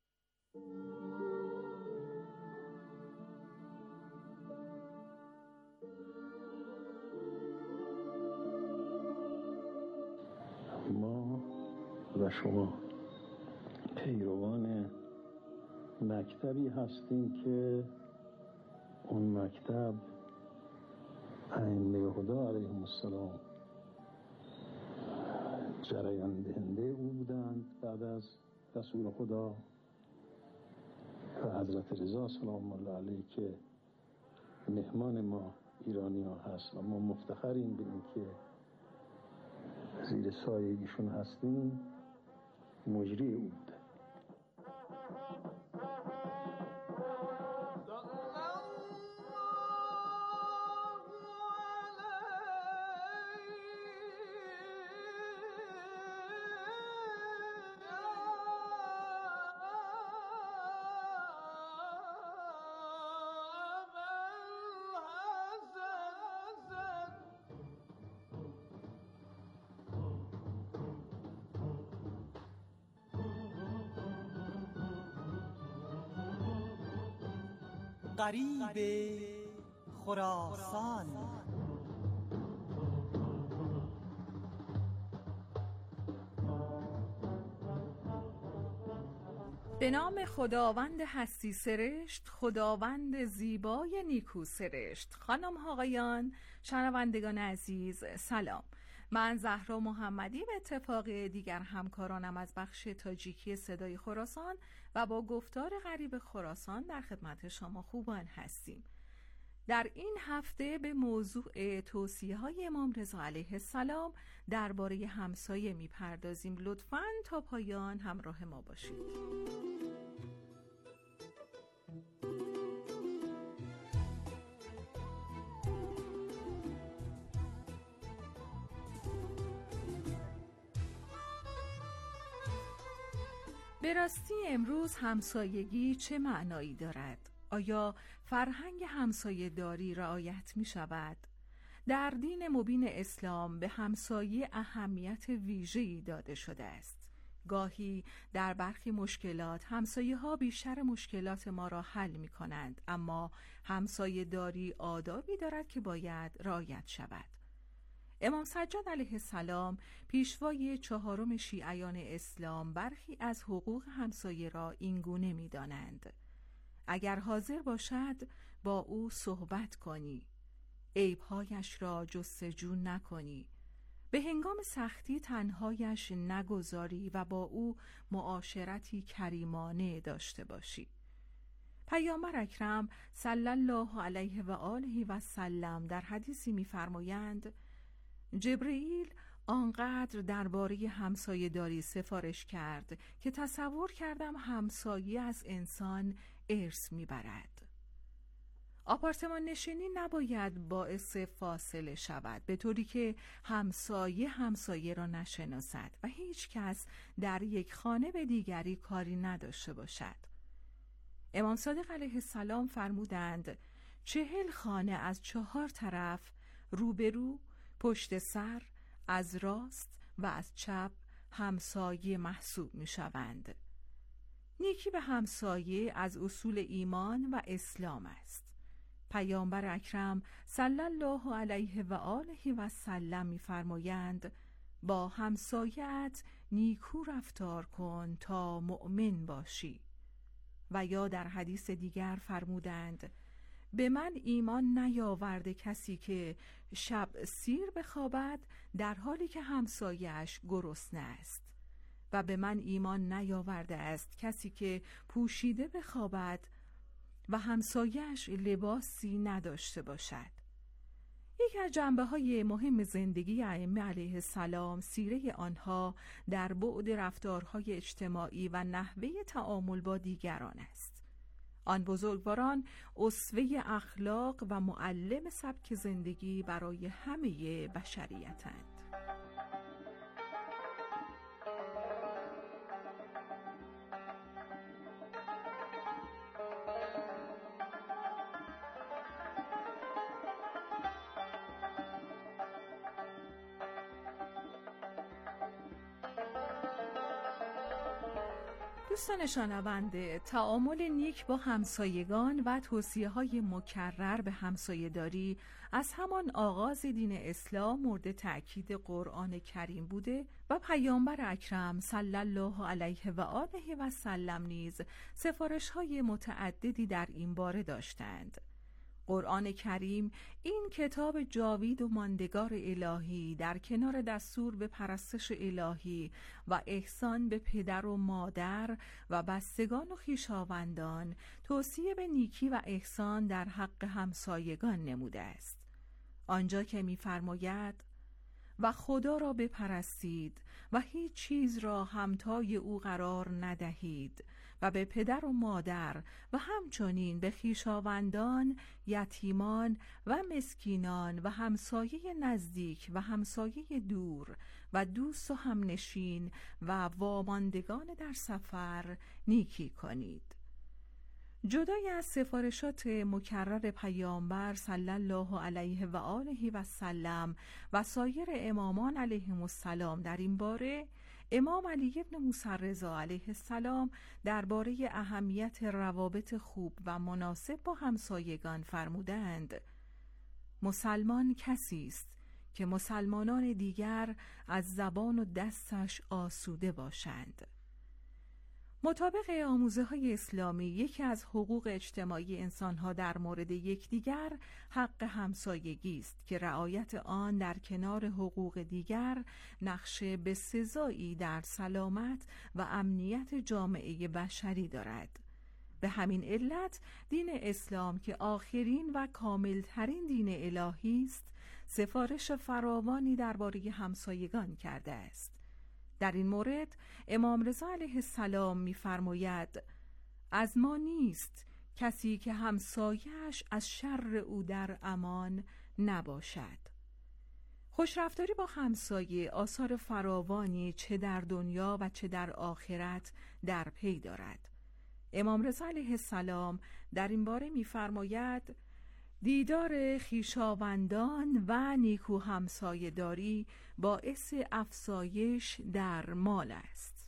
ما و شما پیروان مکتبی هستیم که اون مکتب ائمه خدا علیهم السلام جریان دهنده او بودند بعد از رسول خدا و حضرت رضا سلام الله علیه که مهمان ما ایرانی ها هست و ما مفتخریم به این که زیر سایه ایشون هستیم. مجری او بوده. غریب خراسان. به نام خداوند هستی سرشت، خداوند زیبای نیکو سرشت. خانم آقایان، شنوندگان عزیز، سلام. من زهرا محمدی به اتفاق دیگر همکارانم از بخش تاجیکی صدای خراسان و با گفتار غریب خراسان در خدمت شما خوبان هستیم. در این هفته به موضوع توصیه‌های امام رضا علیه السلام درباره همسایه می‌پردازیم. لطفاً تا پایان همراه ما باشید. به راستی امروز همسایگی چه معنایی دارد؟ آیا فرهنگ همسایه داری رعایت می شود؟ در دین مبین اسلام به همسایه اهمیت ویژه‌ای داده شده است. گاهی در برخی مشکلات همسایه ها بیشتر مشکلات ما را حل می کنند، اما همسایه داری آدابی دارد که باید رعایت شود. امام سجاد علیه السلام پیشوای چهارم شیعیان اسلام برخی از حقوق همسایه را اینگونه می دانند: اگر حاضر باشد با او صحبت کنی، عیبهایش را جستجو نکنی، به هنگام سختی تنهایش نگذاری و با او معاشرتی کریمانه داشته باشی. پیامبر اکرم صلی الله علیه و آله و سلم در حدیثی می‌فرمایند: جبرئیل آنقدر درباره همسایه داری سفارش کرد که تصور کردم همسایه از انسان ارث می‌برد. آپارتمان نشینی نباید باعث فاصله شود، به طوری که همسایه همسایه را نشناسد و هیچ کس در یک خانه به دیگری کاری نداشته باشد. امام صادق علیه السلام فرمودند: چهل خانه از چهار طرف، روبرو، پشت سر، از راست و از چپ همسایه محسوب می شوند. نیکی به همسایه از اصول ایمان و اسلام است. پیامبر اکرم صلی الله علیه و آله و سلم می‌فرمایند: با همسایه‌ات نیکو رفتار کن تا مؤمن باشی. و یا در حدیث دیگر فرمودند: به من ایمان نیاورده کسی که شب سیر بخوابد در حالی که همسایه‌اش گرسنه است، و به من ایمان نیاورده است کسی که پوشیده بخوابد و همسایه‌اش لباسی نداشته باشد. یکی از جنبه‌های مهم زندگی ائمه علیه السلام سیره آنها در بعد رفتارهای اجتماعی و نحوه تعامل با دیگران است. آن بزرگواران اسوه اخلاق و معلم سبک زندگی برای همه بشریتند. دوستان شنونده، تعامل نیک با همسایگان و توصیه‌های مکرر به همسایه‌داری از همان آغاز دین اسلام مورد تأکید قرآن کریم بوده و پیامبر اکرم صلی الله علیه و آله و سلم نیز سفارش‌های متعددی در این باره داشتند. قرآن کریم، این کتاب جاوید و ماندگار الهی، در کنار دستور به پرستش الهی و احسان به پدر و مادر و بستگان و خویشاوندان، توصیه به نیکی و احسان در حق همسایگان نموده است. آنجا که می‌فرماید: و خدا را بپرستید و هیچ چیز را همتای او قرار ندهید و به پدر و مادر و همچنین به خویشاوندان، یتیمان و مسکینان و همسایه نزدیک و همسایه دور و دوست و همنشین و واماندگان در سفر نیکی کنید. جدای از سفارشات مکرر پیامبر صلی الله علیه و آله و سلم و سایر امامان علیهم السلام در این باره، امام علی ابن موسی رضا علیه السلام درباره اهمیت روابط خوب و مناسب با همسایگان فرمودند: مسلمان کسی است که مسلمانان دیگر از زبان و دستش آسوده باشند. مطابق آموزه‌های اسلامی، یکی از حقوق اجتماعی انسان‌ها در مورد یکدیگر حق همسایگی است که رعایت آن در کنار حقوق دیگر نقش بسزایی در سلامت و امنیت جامعه بشری دارد. به همین علت دین اسلام که آخرین و کاملترین دین الهی است، سفارش فراوانی درباره همسایگان کرده است. در این مورد امام رضا علیه السلام می‌فرماید: از ما نیست کسی که همسایه‌اش از شر او در امان نباشد. خوشرفتاری با همسایه آثار فراوانی چه در دنیا و چه در آخرت در پی دارد. امام رضا علیه السلام در این باره می‌فرماید: دیدار خویشاوندان و نیکو همسایه‌داری باعث افزایش در مال است.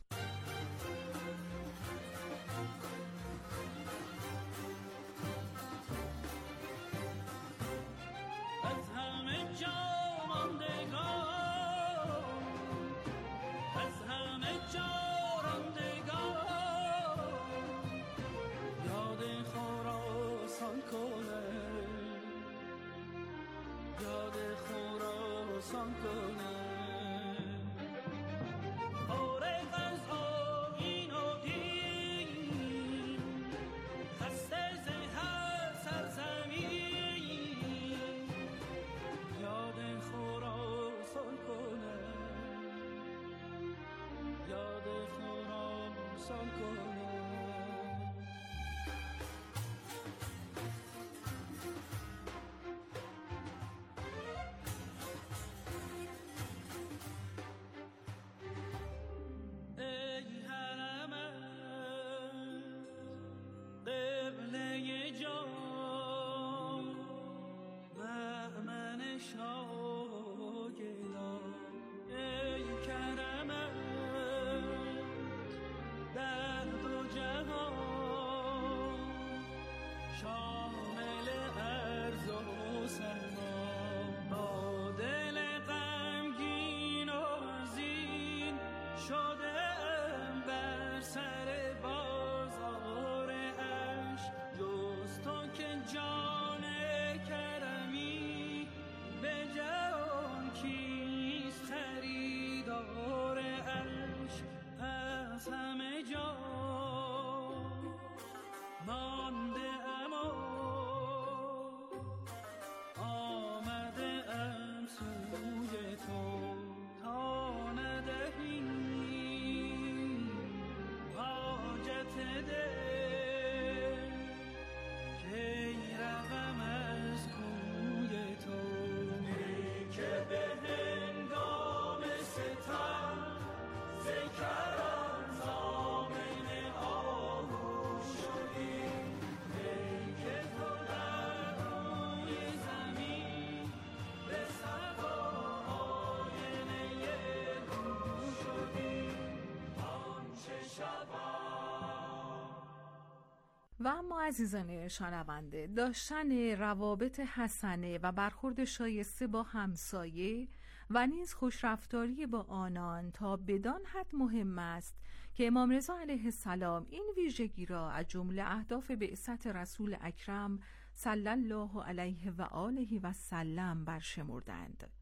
و اما عزیزان شنونده، داشتن روابط حسنه و برخورد شایسته با همسایه و نیز خوشرفتاری با آنان تا بدان حد مهم است که امام رضا علیه السلام این ویژگی را از جمله اهداف بعثت رسول اکرم صلی الله علیه و آله و سلم برشمردند.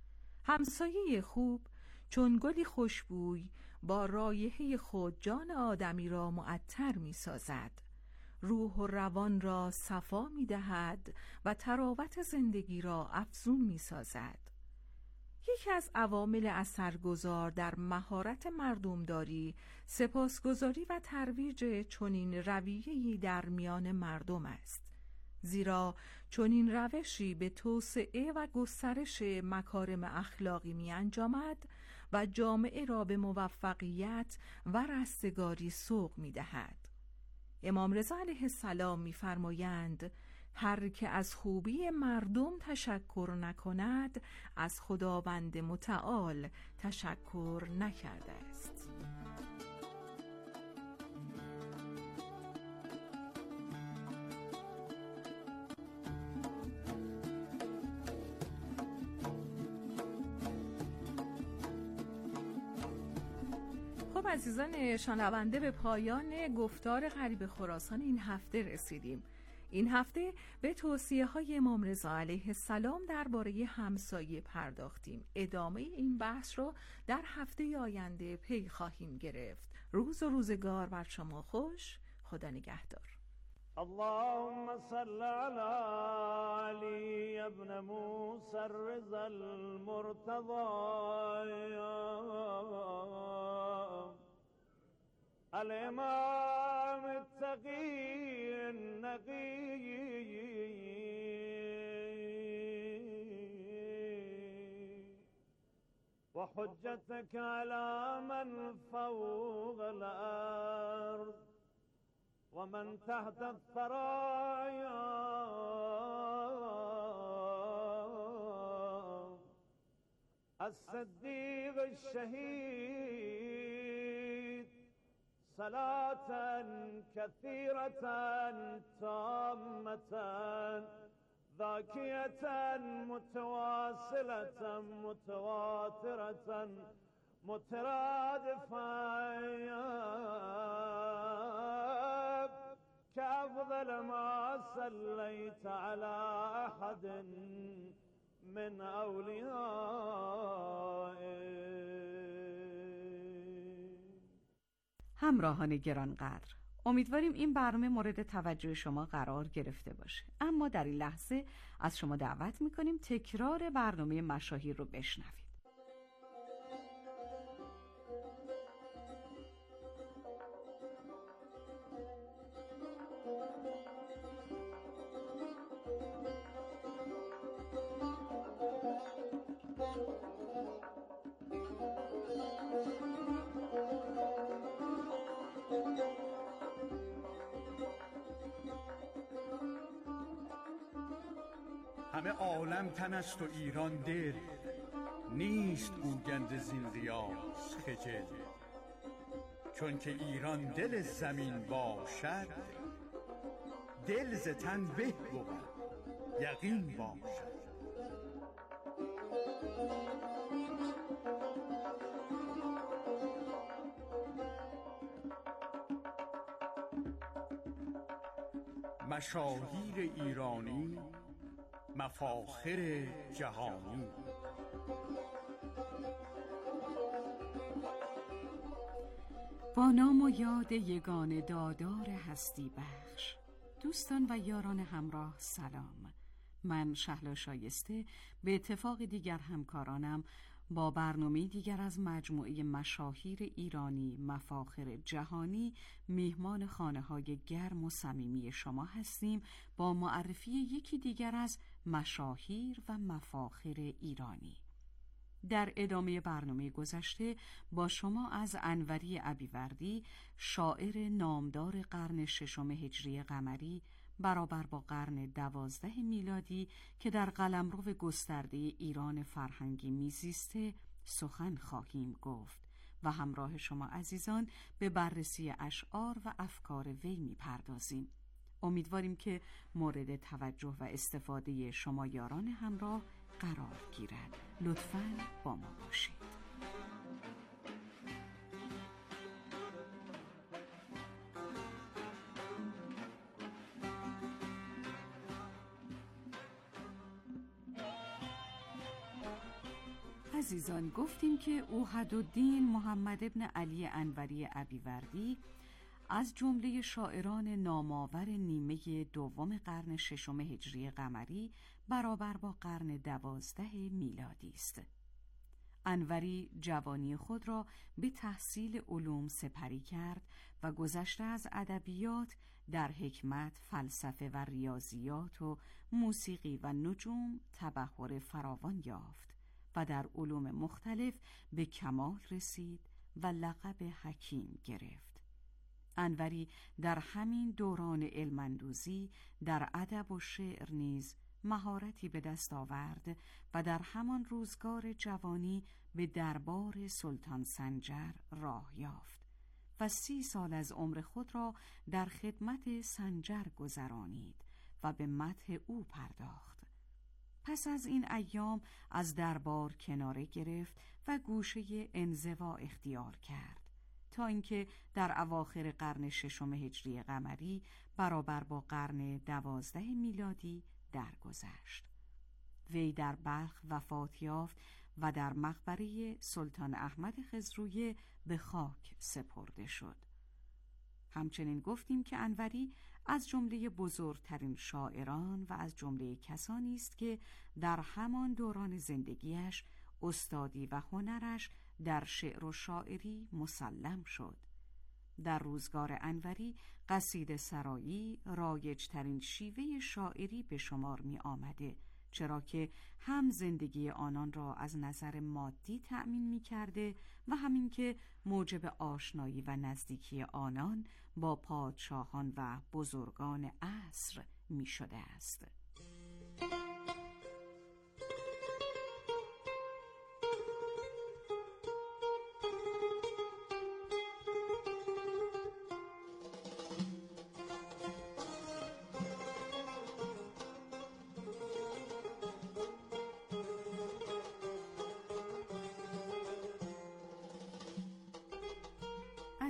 همسایه خوب چون گلی خوشبوی با رایحه خود جان آدمی را معطر می سازد، روح و روان را صفا می دهد و تراوت زندگی را افزون می سازد. یکی از عوامل اثرگذار در مهارت مردمداری سپاسگزاری و ترویج چنین رویه‌ای در میان مردم است، زیرا چنین روشی به توسعه و گسترش مکارم اخلاقی می انجامد و جامعه را به موفقیت و رستگاری سوق می دهد. امام رضا علیه السلام می‌فرمایند هر که از خوبی مردم تشکر نکند از خداوند متعال تشکر نکرده است. خب عزیزان شنونده، به پایان گفتار غریب خراسان این هفته رسیدیم. این هفته به توصیه های امام رضا علیه السلام درباره همسایه پرداختیم. ادامه این بحث رو در هفته آینده پی خواهیم گرفت. روز و روزگار بر شما خوش. خدا نگهدار. اللهم صل على علي ابن موسى الرضا المرتضى الإمام التقي النقي وحجتك على من فوق الأرض ومن تحت الثرايا الصديق الشهيد صلاة كثيرة تامة ذاكية متواصلة متواترة مترادفة كأفضل ما صليت على أحد من أوليائك. همراهان گرانقدر، امیدواریم این برنامه مورد توجه شما قرار گرفته باشه، اما در این لحظه از شما دعوت میکنیم تکرار برنامه مشاهیر رو بشنوید. همه عالم تن است و ایران دل، نیست گوگند زین ریاض خجل. چون که ایران دل زمین باشد، دل ز تن به بود یقین باشد. مشاهیر ایرانی، مفاخر جهانی. با نام و یاد یگانه دادار هستی بخش، دوستان و یاران همراه سلام. من شهلا شایسته به اتفاق دیگر همکارانم با برنامه دیگر از مجموعه مشاهیر ایرانی مفاخر جهانی میهمان خانه‌های گرم و صمیمی شما هستیم با معرفی یکی دیگر از مشاهیر و مفاخر ایرانی. در ادامه برنامه گذشته با شما از انوری ابیوردی، شاعر نامدار قرن ششم هجری قمری برابر با قرن دوازده میلادی که در قلمرو گسترده ایران فرهنگی میزیسته سخن خواهیم گفت و همراه شما عزیزان به بررسی اشعار و افکار وی میپردازیم. امیدواریم که مورد توجه و استفاده شما یاران همراه قرار گیرد. لطفاً با ما باشید. عزیزان، گفتیم که اوحدالدین محمد ابن علی انوری ابیوردی از جمله شاعران نامآور نیمه دوم قرن ششم هجری قمری برابر با قرن دوازده میلادی است. انوری جوانی خود را به تحصیل علوم سپری کرد و گذشته از ادبیات در حکمت، فلسفه و ریاضیات و موسیقی و نجوم تبحر فراوان یافت و در علوم مختلف به کمال رسید و لقب حکیم گرفت. انوری در همین دوران علم‌اندوزی در ادب و شعر نیز مهارتی به دست آورد و در همان روزگار جوانی به دربار سلطان سنجر راه یافت و سی سال از عمر خود را در خدمت سنجر گذرانید و به مدح او پرداخت. پس از این ایام از دربار کناره گرفت و گوشه انزوا اختیار کرد تا اینکه در اواخر قرن ششم هجری قمری برابر با قرن دوازده میلادی درگذشت. وی در بلخ وفات یافت و در مقبره سلطان احمد خضرویه به خاک سپرده شد. همچنین گفتیم که انوری از جمله بزرگترین شاعران و از جمله کسانی است که در همان دوران زندگیش استادی و هنرش در شعر و شاعری مسلم شد. در روزگار انوری قصیده سرایی رایج‌ترین شیوه شاعری به شمار می آمده، چرا که هم زندگی آنان را از نظر مادی تأمین می کرده و همین که موجب آشنایی و نزدیکی آنان با پادشاهان و بزرگان عصر می شده است.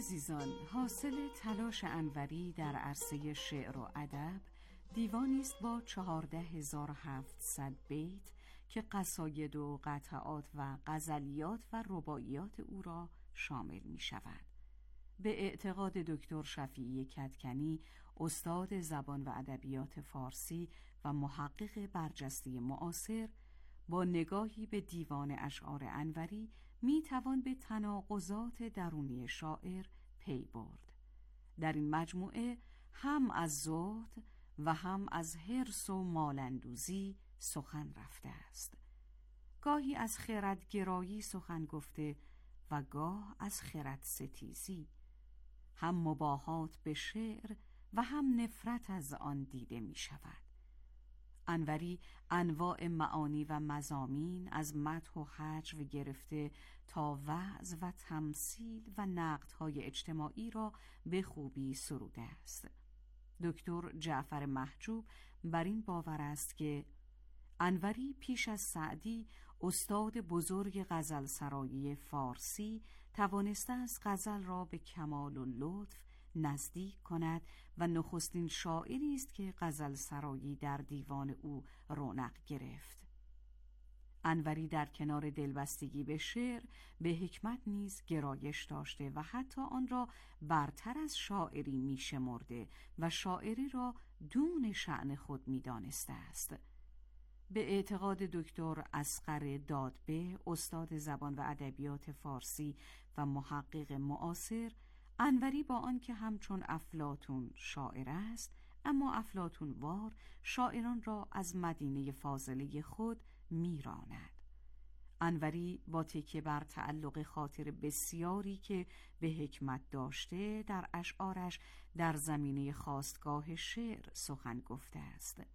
عزیزان، حاصل تلاش انوری در عرصه شعر و ادب دیوانی است با چهارده هزار و هفتصد بیت که قصاید و قطعات و غزلیات و رباعیات او را شامل می شود. به اعتقاد دکتر شفیعی کدکنی، استاد زبان و ادبیات فارسی و محقق برجسته معاصر، با نگاهی به دیوان اشعار انوری می توان به تناقضات درونی شاعر پی برد. در این مجموعه هم از زهد و هم از حرص و مالندوزی سخن رفته است. گاهی از خردگرایی سخن گفته و گاه از خرد ستیزی، هم مباهات به شعر و هم نفرت از آن دیده می شود. انوری انواع معانی و مضامین از مدح و هجو گرفته تا وعظ و تمثیل و نقدهای اجتماعی را به خوبی سروده است. دکتر جعفر محجوب بر این باور است که انوری پیش از سعدی استاد بزرگ غزل سرایی فارسی توانسته است غزل را به کمال و لطف نزدیک کند و نخستین شاعری است که غزل سرایی در دیوان او رونق گرفت. انوری در کنار دلبستگی به شعر به حکمت نیز گرایش داشته و حتی آن را برتر از شاعری می شمرده و شاعری را دون شأن خود می دانسته است. به اعتقاد دکتر اصغر دادبه، استاد زبان و ادبیات فارسی و محقق معاصر، انوری با آنکه همچون افلاطون شاعر است، اما افلاطون وار شاعران را از مدینه فاضله خود میراند. انوری با تکیه بر تعلق خاطر بسیاری که به حکمت داشته در اشعارش در زمینه خاستگاه شعر سخن گفته است.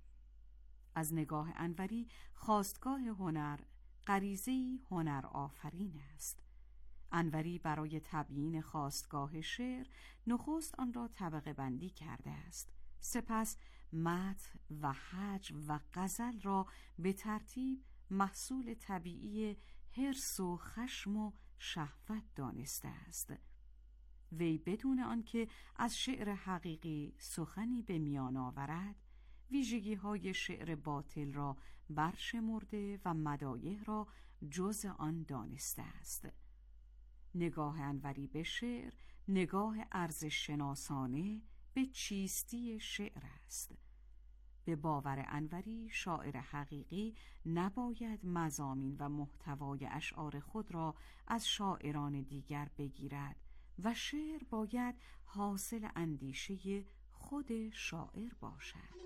از نگاه انوری خاستگاه هنر غریزه‌ای هنر آفرین است. انوری برای تبیین خاستگاه شعر نخست آن را طبقه بندی کرده است، سپس مدح و هجو و غزل را به ترتیب محصول طبیعی حرص و خشم و شهوت دانسته است. وی بدون آنکه از شعر حقیقی سخنی به میان آورد، ویژگی های شعر باطل را برشمرده و مدایح را جز آن دانسته است. نگاه انوری به شعر نگاه ارزش شناسانه به چیستی شعر است. به باور انوری شاعر حقیقی نباید مضامین و محتوای اشعار خود را از شاعران دیگر بگیرد و شعر باید حاصل اندیشه خود شاعر باشد.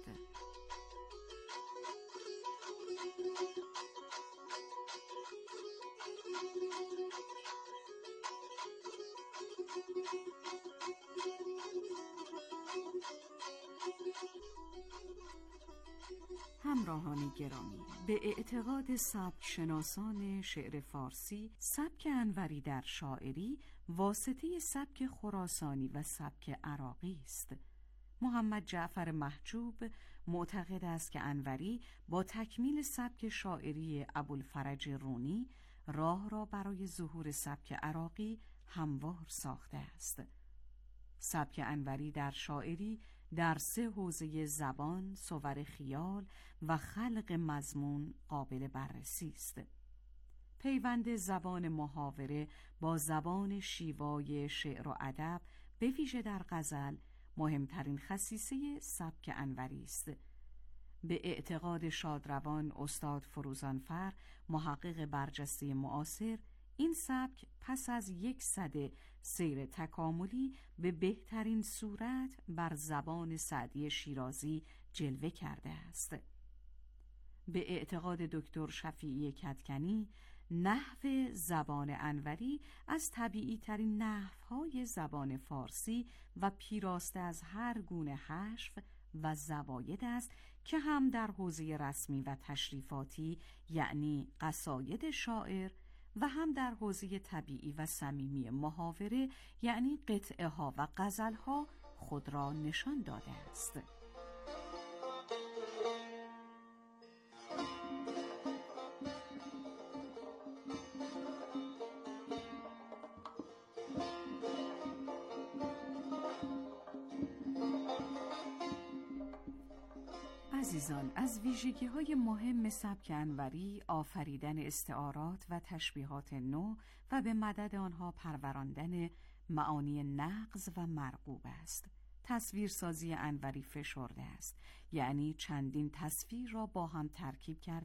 همراهان گرامی، به اعتقاد سبک شناسان شعر فارسی، سبک انوری در شاعری واسطه سبک خراسانی و سبک عراقی است. محمد جعفر محجوب معتقد است که انوری با تکمیل سبک شاعری ابوالفرج رونی راه را برای ظهور سبک عراقی هموار ساخته است. سبک انوری در شاعری در سه حوزه زبان، صور خیال و خلق مضمون قابل بررسی است. پیوند زبان محاوره با زبان شیوای شعر و ادب، به ویژه در غزل، مهمترین خصیصه سبک انوری است. به اعتقاد شادروان استاد فروزانفر، محقق برجسته معاصر، این سبک پس از یک سده سیر تکاملی به بهترین صورت بر زبان سعدی شیرازی جلوه کرده است. به اعتقاد دکتر شفیعی کدکنی، نحو زبان انوری از طبیعی ترین نحوهای زبان فارسی و پیراسته از هر گونه حشو و زواید است که هم در حوزه رسمی و تشریفاتی، یعنی قصاید شاعر، و هم در حوزه طبیعی و صمیمی محاوره، یعنی قطعه ها و غزل ها خود را نشان داده است. عزیزان، از ویژگی‌های مهم سبک انوری آفریدن استعارات و تشبیهات نو و به مدد آنها پروراندن معانی نغز و مرغوب است. تصویرسازی انوری فشرده است، یعنی چندین تصویر را با هم ترکیب کرده